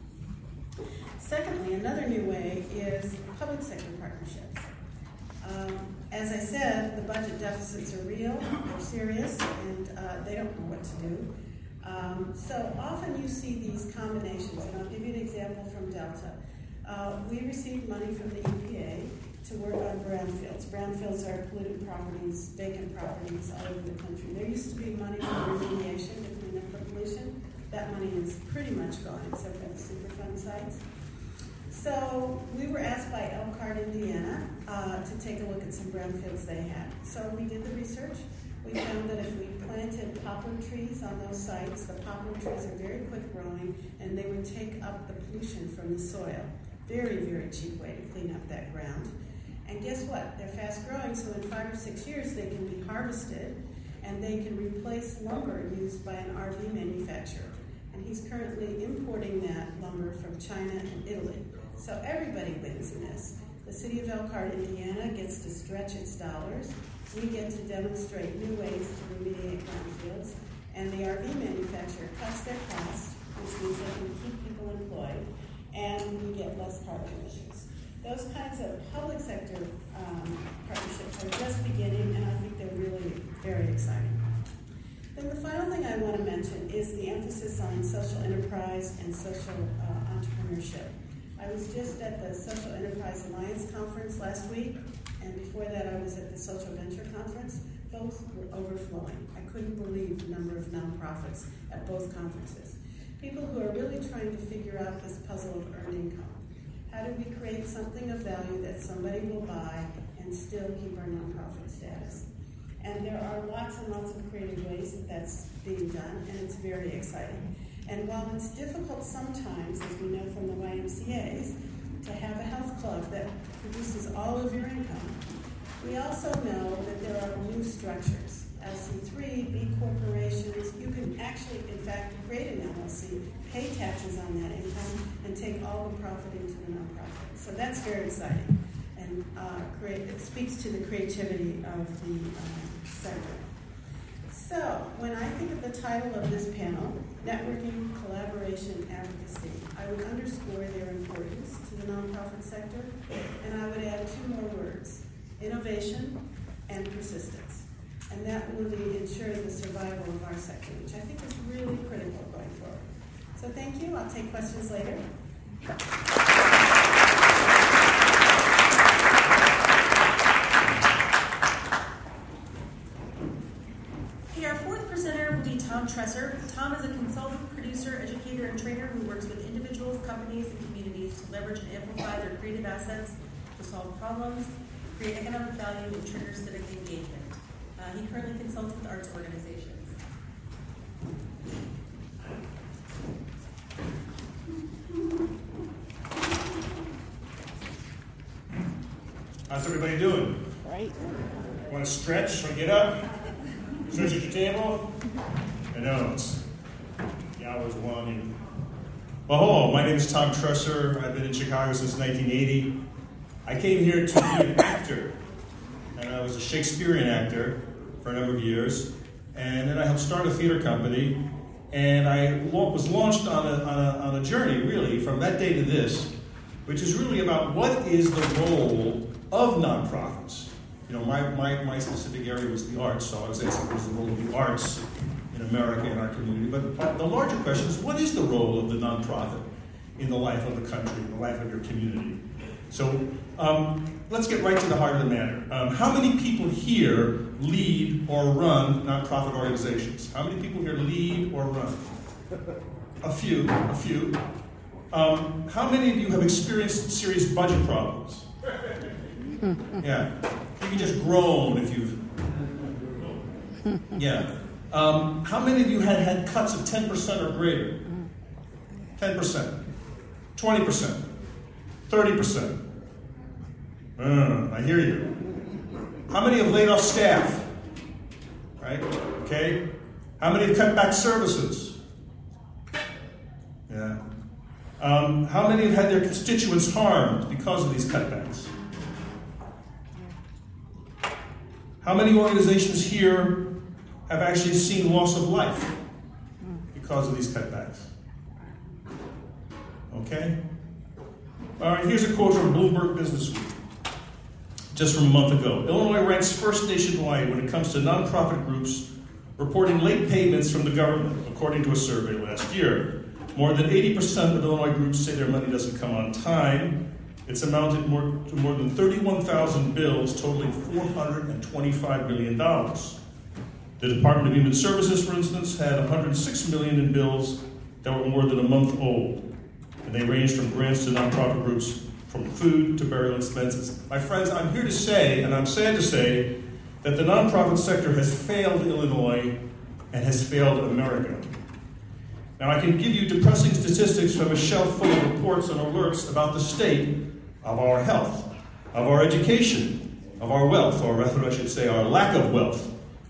Secondly, another new way is public sector partnerships. As I said, the budget deficits are real, they're serious, and they don't know what to do. So often you see these combinations, and I'll give you an example from Delta. We received money from the EPA to work on brownfields. Brownfields are polluted properties, vacant properties all over the country. There used to be money for remediation to clean up the pollution. That money is pretty much gone, except for the Superfund sites. So we were asked by Elkhart, Indiana, to take a look at some brownfields they had. So we did the research. We found that if we planted poplar trees on those sites, the poplar trees are very quick growing, and they would take up the pollution from the soil. Very, very cheap way to clean up that ground. And guess what? They're fast growing, so in 5 or 6 years they can be harvested, and they can replace lumber used by an RV manufacturer. And he's currently importing that lumber from China and Italy. So everybody wins in this. The city of Elkhart, Indiana gets to stretch its dollars. We get to demonstrate new ways to remediate brownfields. And the RV manufacturer cuts their costs, which means they can keep people employed, and we get less carbon emissions. Those kinds of public sector partnerships are just beginning, and I think they're really very exciting. Then the final thing I want to mention is the emphasis on social enterprise and social entrepreneurship. I was just at the Social Enterprise Alliance Conference last week, and before that I was at the Social Venture Conference. Both were overflowing. I couldn't believe the number of nonprofits at both conferences. People who are really trying to figure out this puzzle of earned income. How do we create something of value that somebody will buy and still keep our nonprofit status? And there are lots and lots of creative ways that that's being done, and it's very exciting. And while it's difficult sometimes, as we know from the YMCAs, to have a health club that produces all of your income, we also know that there are new structures. LC3, B corporations, you can actually, in fact, create an LLC, pay taxes on that income, and take all the profit into the nonprofit. So that's very exciting, and it speaks to the creativity of the sector. So when I think of the title of this panel, Networking, Collaboration, Advocacy, I would underscore their importance to the nonprofit sector, and I would add 2 more words, innovation and persistence. And that will ensure the survival of our sector, which I think is really critical going forward. So thank you. I'll take questions later. Okay, our fourth presenter will be Tom Tresser. Tom is a consultant, producer, educator, and trainer who works with individuals, companies, and communities to leverage and amplify their creative assets to solve problems, create economic value, and trigger civic engagement. He currently consults with arts organizations. How's everybody doing? Right. Want to stretch? Want to get up? Stretch at your table? I know, the hour's long. Well, hello, my name is Tom Tresser. I've been in Chicago since 1980. I came here to be an actor, and I was a Shakespearean actor for a number of years, and then I helped start a theater company, and I was launched on a journey, really, from that day to this, which is really about what is the role of nonprofits. You know, my specific area was the arts, so I was asking what is the role of the arts in America, in our community, but the larger question is, what is the role of the nonprofit in the life of the country, in the life of your community? So let's get right to the heart of the matter. How many people here lead or run nonprofit organizations? How many people here lead or run? A few. How many of you have experienced serious budget problems? Yeah. You can just groan if you've... Yeah. How many of you had cuts of 10% or greater? 10%. 20%. 30%. I hear you. How many have laid off staff? Right? Okay. How many have cut back services? Yeah. How many have had their constituents harmed because of these cutbacks? How many organizations here have actually seen loss of life because of these cutbacks? Okay? All right, here's a quote from Bloomberg Businessweek, just from a month ago. Illinois ranks first nationwide when it comes to nonprofit groups reporting late payments from the government, according to a survey last year. More than 80% of Illinois groups say their money doesn't come on time. It's amounted to more than 31,000 bills totaling $425 million. The Department of Human Services, for instance, had 106 million in bills that were more than a month old. And they ranged from grants to nonprofit groups, from food to burial expenses. My friends, I'm here to say, and I'm sad to say, that the nonprofit sector has failed Illinois and has failed America. Now, I can give you depressing statistics from a shelf full of reports and alerts about the state of our health, of our education, of our wealth, or rather I should say our lack of wealth,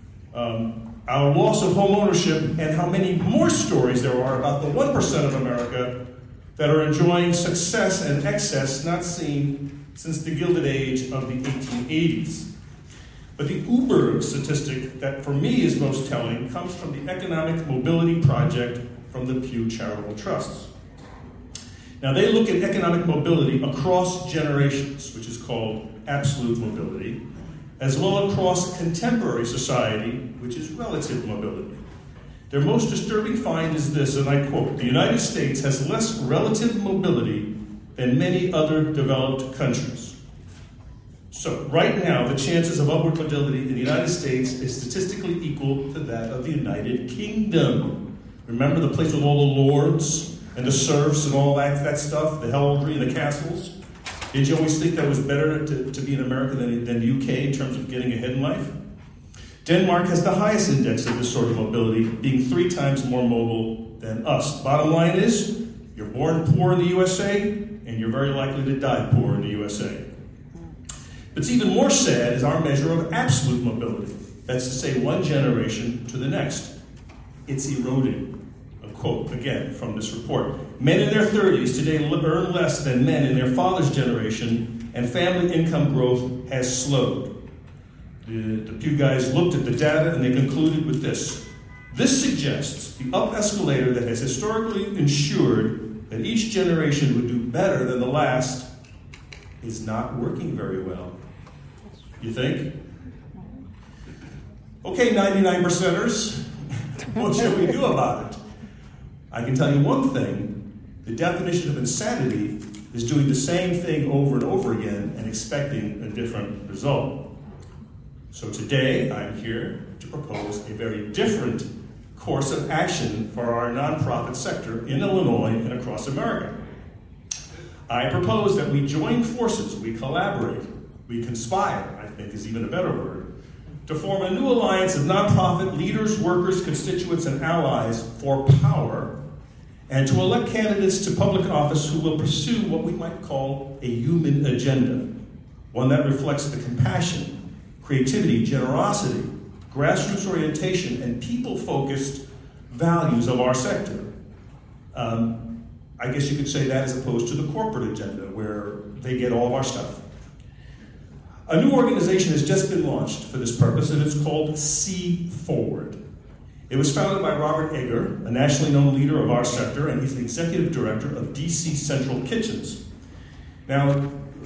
our loss of home ownership, and how many more stories there are about the 1% of America that are enjoying success and excess not seen since the Gilded Age of the 1880s. But the uber statistic that for me is most telling comes from the Economic Mobility Project from the Pew Charitable Trusts. Now, they look at economic mobility across generations, which is called absolute mobility, as well across contemporary society, which is relative mobility. Their most disturbing find is this, and I quote, "The United States has less relative mobility than many other developed countries." So, right now, the chances of upward mobility in the United States is statistically equal to that of the United Kingdom. Remember the place with all the lords and the serfs and all that stuff, the heraldry and the castles? Did you always think that was better to be in America than the UK in terms of getting ahead in life? Denmark has the highest index of this sort of mobility, being 3 times more mobile than us. Bottom line is, you're born poor in the USA, and you're very likely to die poor in the USA. What's even more sad is our measure of absolute mobility. That's to say, one generation to the next. It's eroding. A quote, again, from this report. Men in their 30s today earn less than men in their father's generation, and family income growth has slowed. The Pew guys looked at the data, and they concluded with this. This suggests the up escalator that has historically ensured that each generation would do better than the last is not working very well. You think? Okay, 99%ers, what should we do about it? I can tell you one thing. The definition of insanity is doing the same thing over and over again and expecting a different result. So today, I'm here to propose a very different course of action for our nonprofit sector in Illinois and across America. I propose that we join forces, we collaborate, we conspire, I think is even a better word, to form a new alliance of nonprofit leaders, workers, constituents, and allies for power, and to elect candidates to public office who will pursue what we might call a human agenda, one that reflects the compassion, creativity, generosity, grassroots orientation, and people-focused values of our sector. I guess you could say that as opposed to the corporate agenda, where they get all of our stuff. A new organization has just been launched for this purpose, and it's called See Forward. It was founded by Robert Egger, a nationally known leader of our sector, and he's the executive director of DC Central Kitchens. Now,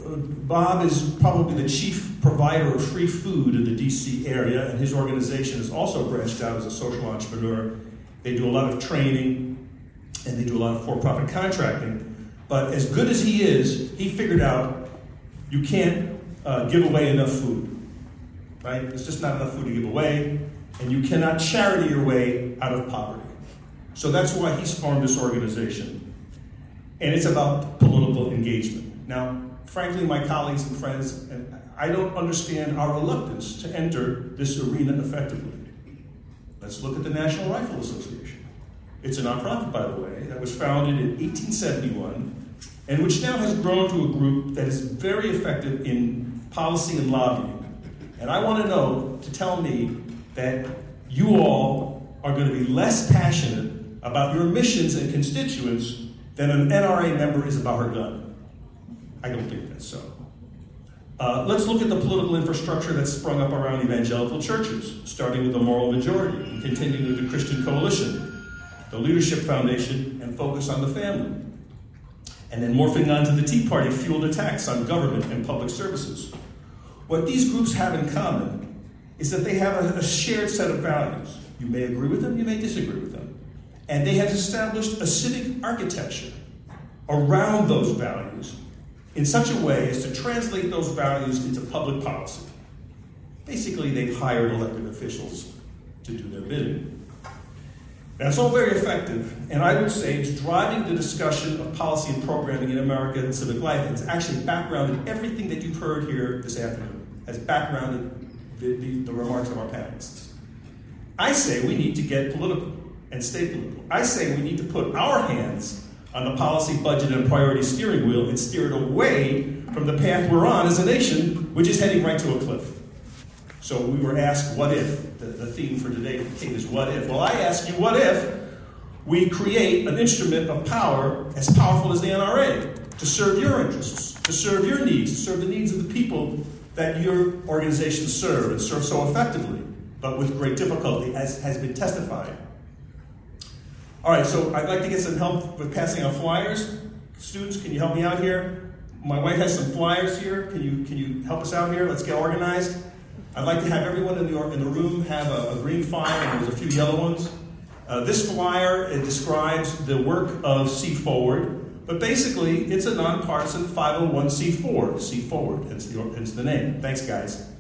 Bob is probably the chief provider of free food in the DC area, and his organization is also branched out as a social entrepreneur. They do a lot of training, and they do a lot of for-profit contracting. But as good as he is, he figured out you can't give away enough food, right? There's just not enough food to give away, and you cannot charity your way out of poverty. So that's why he's formed this organization. And it's about political engagement. Now, frankly, my colleagues and friends, and I don't understand our reluctance to enter this arena effectively. Let's look at the National Rifle Association. It's a nonprofit, by the way, that was founded in 1871, and which now has grown to a group that is very effective in policy and lobbying. And I want to tell me that you all are going to be less passionate about your missions and constituents than an NRA member is about her gun. I don't think that's so. Let's look at the political infrastructure that's sprung up around evangelical churches, starting with the Moral Majority and continuing with the Christian Coalition, the Leadership Foundation, and Focus on the Family. And then morphing on to the Tea Party-fueled attacks on government and public services. What these groups have in common is that they have a shared set of values. You may agree with them, you may disagree with them. And they have established a civic architecture around those values in such a way as to translate those values into public policy. Basically, they've hired elected officials to do their bidding. That's all very effective, and I would say it's driving the discussion of policy and programming in America and civic life. It's actually backgrounded everything that you've heard here this afternoon, has backgrounded the remarks of our panelists. I say we need to get political and stay political. I say we need to put our hands on the policy, budget, and priority steering wheel and steer it away from the path we're on as a nation, which is heading right to a cliff. So we were asked, what if? The theme for today is what if? Well, I ask you, what if we create an instrument of power as powerful as the NRA to serve your interests, to serve your needs, to serve the needs of the people that your organizations serve and serve so effectively, but with great difficulty, as has been testified. All right, so I'd like to get some help with passing out flyers. Students, can you help me out here? My wife has some flyers here. Can you help us out here? Let's get organized. I'd like to have everyone in the room have a green flyer, and there's a few yellow ones. This flyer, it describes the work of See Forward, but basically it's a nonpartisan 501c4, See Forward, hence the name. Thanks, guys.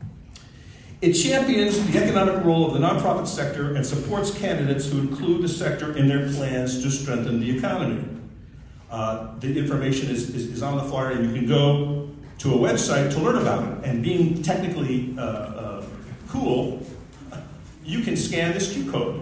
It champions the economic role of the nonprofit sector and supports candidates who include the sector in their plans to strengthen the economy. The information is on the flyer, and you can go to a website to learn about it. And being technically cool, you can scan this Q code.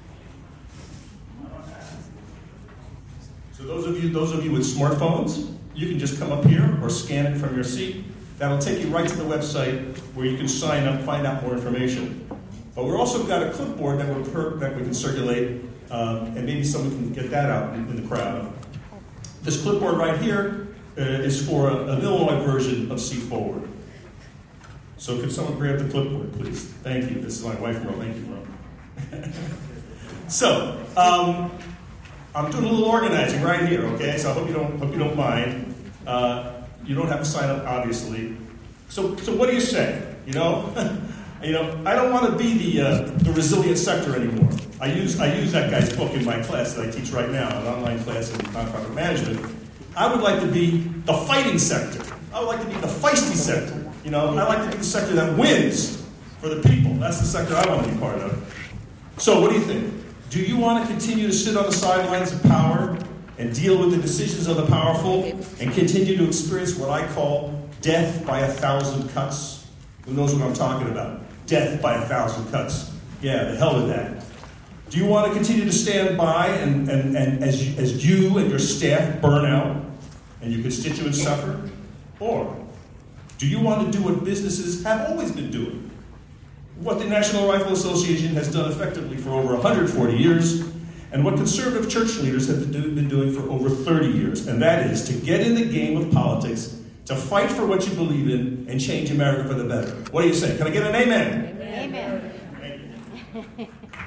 So those of you with smartphones, you can just come up here or scan it from your seat. That'll take you right to the website where you can sign up, find out more information. But we've also got a clipboard that we can circulate, and maybe someone can get that out in the crowd. This clipboard right here is for an Illinois version of See Forward. So could someone grab the clipboard, please? Thank you. This is my wife, Merle. Thank you, Merle. So, I'm doing a little organizing right here, okay? So I hope you don't mind. You don't have to sign up, obviously. So what do you say? You know, You know, I don't want to be the resilient sector anymore. I use that guy's book in my class that I teach right now, an online class in nonprofit management. I would like to be the fighting sector. I would like to be the feisty sector. You know, I like to be the sector that wins for the people. That's the sector I want to be part of. So what do you think? Do you want to continue to sit on the sidelines of power and deal with the decisions of the powerful and continue to experience what I call death by 1,000 cuts? Who knows what I'm talking about? Death by 1,000 cuts. Yeah, the hell with that. Do you want to continue to stand by and as you and your staff burn out and your constituents suffer? Or do you want to do what businesses have always been doing? What the National Rifle Association has done effectively for over 140 years, and what conservative church leaders have been doing for over 30 years, and that is to get in the game of politics, to fight for what you believe in, and change America for the better. What do you say? Can I get an amen? Amen. Thank you.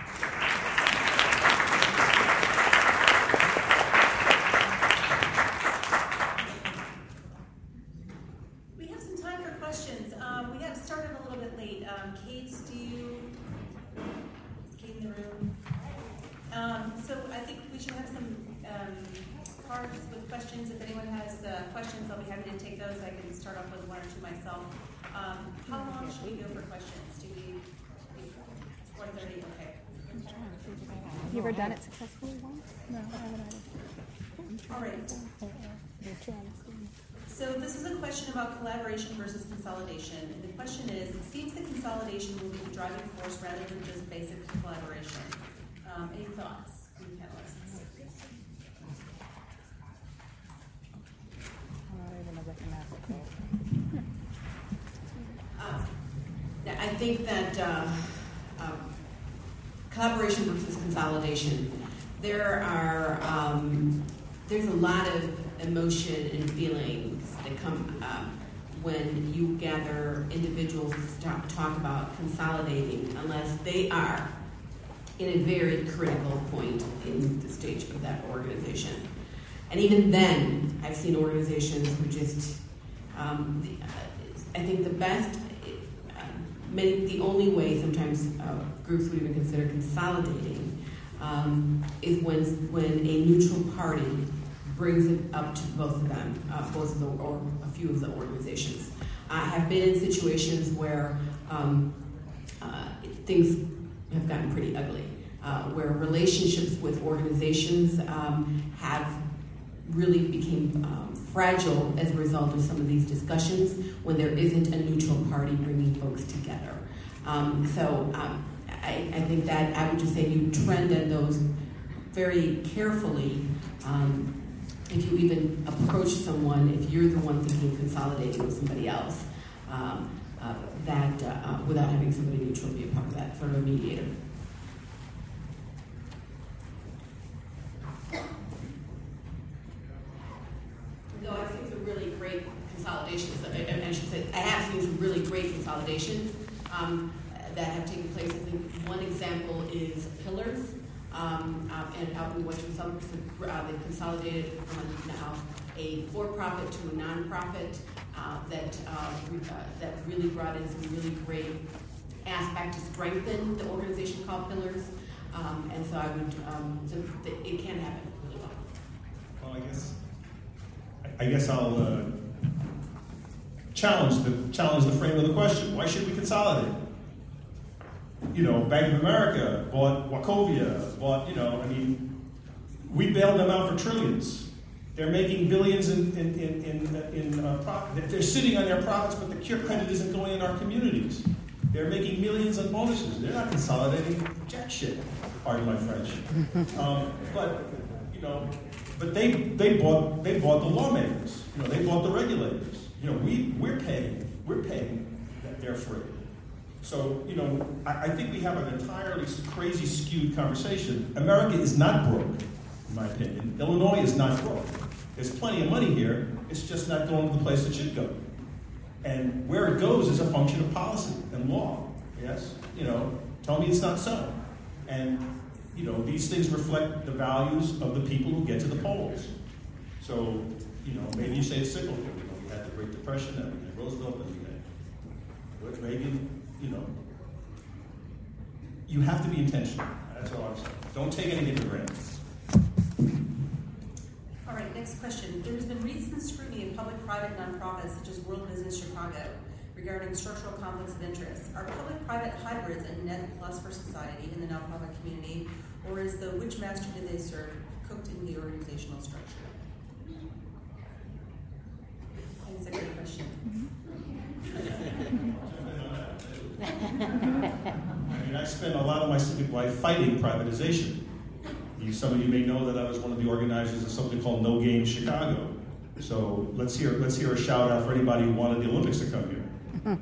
We have some time for questions. We got started a little bit late. Kate, is Kate in the room? So I think we should have some cards with questions. If anyone has questions, I'll be happy to take those. I can start off with one or two myself. How long should we go for questions? Do we? 1:30. Okay. You ever done it successfully once? No, I haven't either. All right. So this is a question about collaboration versus consolidation. And the question is, it seems that consolidation will be the driving force rather than just basic collaboration. Any thoughts from the panelists? I think that collaboration versus consolidation, there's a lot of emotion and feelings that come when you gather individuals to talk about consolidating, unless they are in a very critical point in the stage of that organization. And even then, I've seen organizations who just, I think the best, the only way sometimes groups would even consider consolidating is when a neutral party brings it up to both of them, or a few of the organizations. I have been in situations where things have gotten pretty ugly, where relationships with organizations have really became fragile as a result of some of these discussions when there isn't a neutral party bringing folks together. I think that I would just say you trend in those very carefully. If you even approach someone, if you're the one thinking of consolidating with somebody else, without having somebody neutral be a part of that, sort of a mediator. No, I've seen some really great consolidations. I should say, I have seen some really great consolidations that have taken place. I think one example is Pillars. And out in Western Suburbs, they consolidated from now a for-profit to a non-profit that really brought in some really great aspect to strengthen the organization called Pillars. And so I would, it can happen really well. Well, I guess I'll challenge the frame of the question. Why should we consolidate? You know, Bank of America bought Wachovia, we bailed them out for trillions. They're making billions in profit. They're sitting on their profits, but the cure credit isn't going in our communities. They're making millions in bonuses. They're not consolidating jack shit. Pardon my French. But they bought the lawmakers. They bought the regulators. We're paying that they're free. So, I think we have an entirely crazy skewed conversation. America is not broke, in my opinion. Illinois is not broke. There's plenty of money here. It's just not going to the place it should go. And where it goes is a function of policy and law. Yes? Tell me it's not so. And, these things reflect the values of the people who get to the polls. So, maybe you say it's cyclical. We had the Great Depression, and we had Roosevelt, and we had Reagan. you have to be intentional. That's all I'm saying. Don't take anything for granted. All right, next question. There has been recent scrutiny of public-private nonprofits such as World Business Chicago regarding structural conflicts of interest. Are public-private hybrids a net plus for society in the nonprofit community, or is the which master do they serve cooked in the organizational structure? That's a great question. I mean, I spent a lot of my civic life fighting privatization. Some of you may know that I was one of the organizers of something called No Game Chicago. So let's hear a shout out for anybody who wanted the Olympics to come here.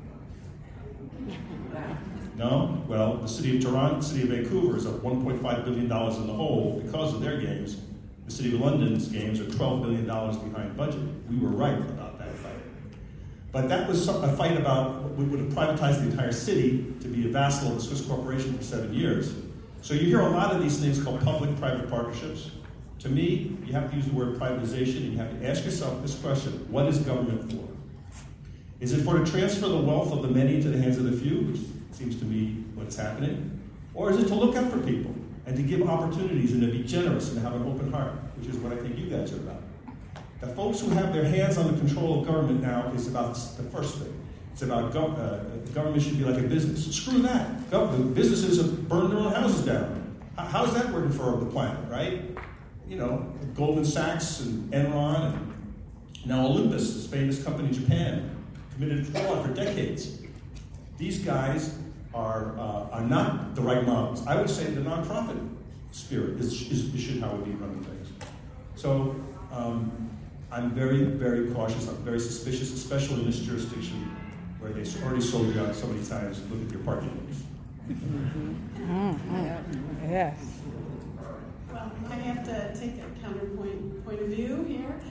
No? Well, the city of Toronto, the city of Vancouver is up $1.5 billion in the hole because of their games. The city of London's games are $12 billion behind budget. We were right about that fight. But that was a fight about, we would have privatized the entire city to be a vassal of the Swiss corporation for 7 years. So you hear a lot of these things called public-private partnerships. To me, you have to use the word privatization, and you have to ask yourself this question: what is government for? Is it for to transfer the wealth of the many into the hands of the few, which seems to me what's happening? Or is it to look out for people and to give opportunities and to be generous and to have an open heart, which is what I think you guys are about? The folks who have their hands on the control of government now is about the first thing. It's about government should be like a business. Screw that. Businesses have burned their own houses down. How is that working for the planet, right? You know, Goldman Sachs and Enron and now Olympus, this famous company in Japan, committed fraud for decades. These guys are not the right models. I would say the nonprofit spirit should how we be running things. So I'm very, very cautious. I'm very suspicious, especially in this jurisdiction where they already sold you out so many times. Look at your parking lots. Yes. Well, I have to take a counterpoint point of view here.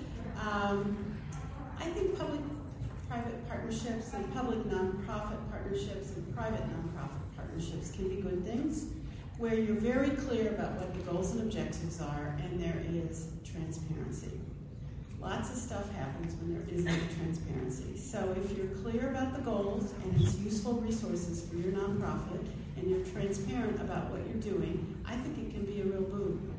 I think public-private partnerships and public nonprofit partnerships and private nonprofit partnerships can be good things, where you're very clear about what the goals and objectives are, and there is transparency. Lots of stuff happens when there isn't transparency. So if you're clear about the goals and it's useful resources for your nonprofit, and you're transparent about what you're doing, I think it can be a real boon.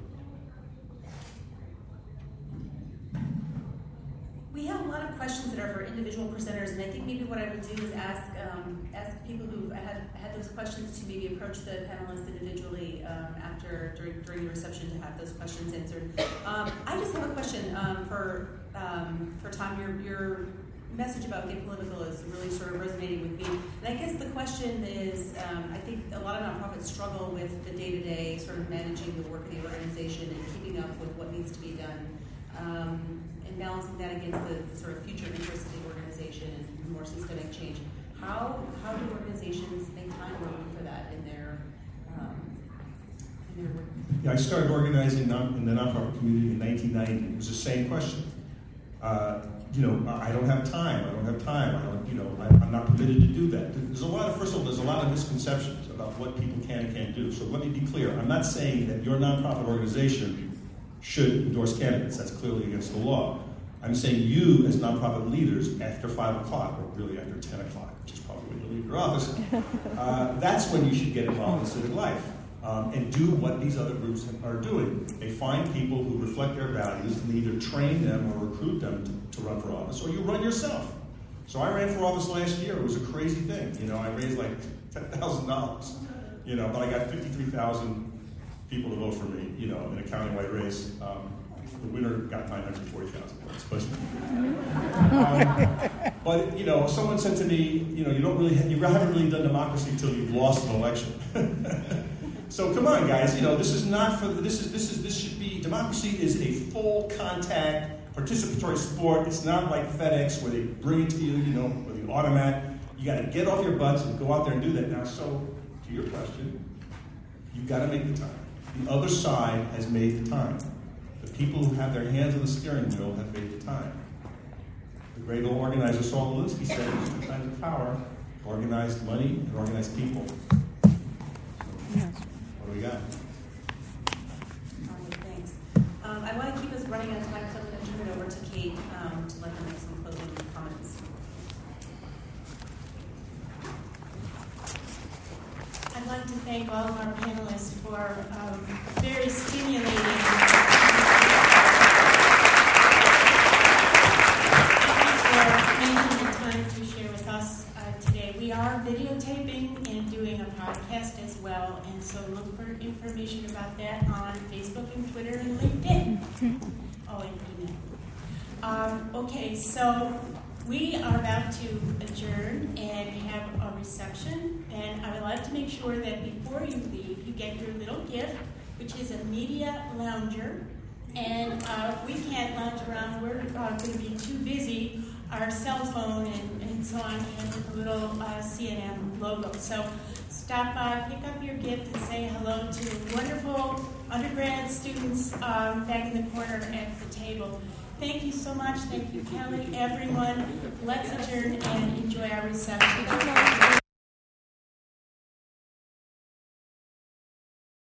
We have a lot of questions that are for individual presenters, and I think maybe what I would do is ask people who had those questions to maybe approach the panelists individually during the reception to have those questions answered. I just have a question for Tom. Your message about Get Political is really sort of resonating with me, and I guess the question is, I think a lot of nonprofits struggle with the day-to-day sort of managing the work of the organization and keeping up with what needs to be done. And balancing that against the sort of future interests of the organization and more systemic change. How do organizations make time for that in their work? Yeah, I started organizing in the nonprofit community in 1990. It was the same question. I don't have time. I'm not permitted to do that. There's a lot of misconceptions about what people can and can't do. So let me be clear. I'm not saying that your nonprofit organization should endorse candidates. That's clearly against the law. I'm saying you, as nonprofit leaders, after 5 o'clock, or really after 10 o'clock, which is probably when you leave your office, that's when you should get involved in civic life and do what these other groups are doing. They find people who reflect their values and either train them or recruit them to run for office, or you run yourself. So I ran for office last year. It was a crazy thing. I raised like $10,000, but I got 53,000 people to vote for me, in a countywide race. The winner got 940,000 votes. But someone said to me, you haven't really done democracy until you've lost an election. So come on, guys. This is not for this should be democracy is a full contact participatory sport. It's not like FedEx where they bring it to you, with the automat. You got to get off your butts and go out there and do that. Now, so to your question, you've got to make the time. The other side has made the time. The people who have their hands on the steering wheel have made the time. The great old organizer Saul Alinsky said there's 2 kinds of power: organized money and organized people. So, what do we got? All right, thanks. I want to keep us running out of time, so I'm going to turn it over to Kate to let her make some closing comments. I'd like to thank thank all of our panelists for very stimulating. Making the time to share with us today. We are videotaping and doing a podcast as well, and so look for information about that on Facebook and Twitter and LinkedIn. Oh, and email. Okay, so we are about to adjourn and have a reception, and I would like to make sure that before you leave, you get your little gift, which is a media lounger. And we can't lounge around. We're going to be too busy. Our cell phone and so on, and with a little CNM logo. So stop by, pick up your gift, and say hello to wonderful undergrad students back in the corner at the table. Thank you so much. Thank you, Kelly, everyone. Let's adjourn and enjoy our reception.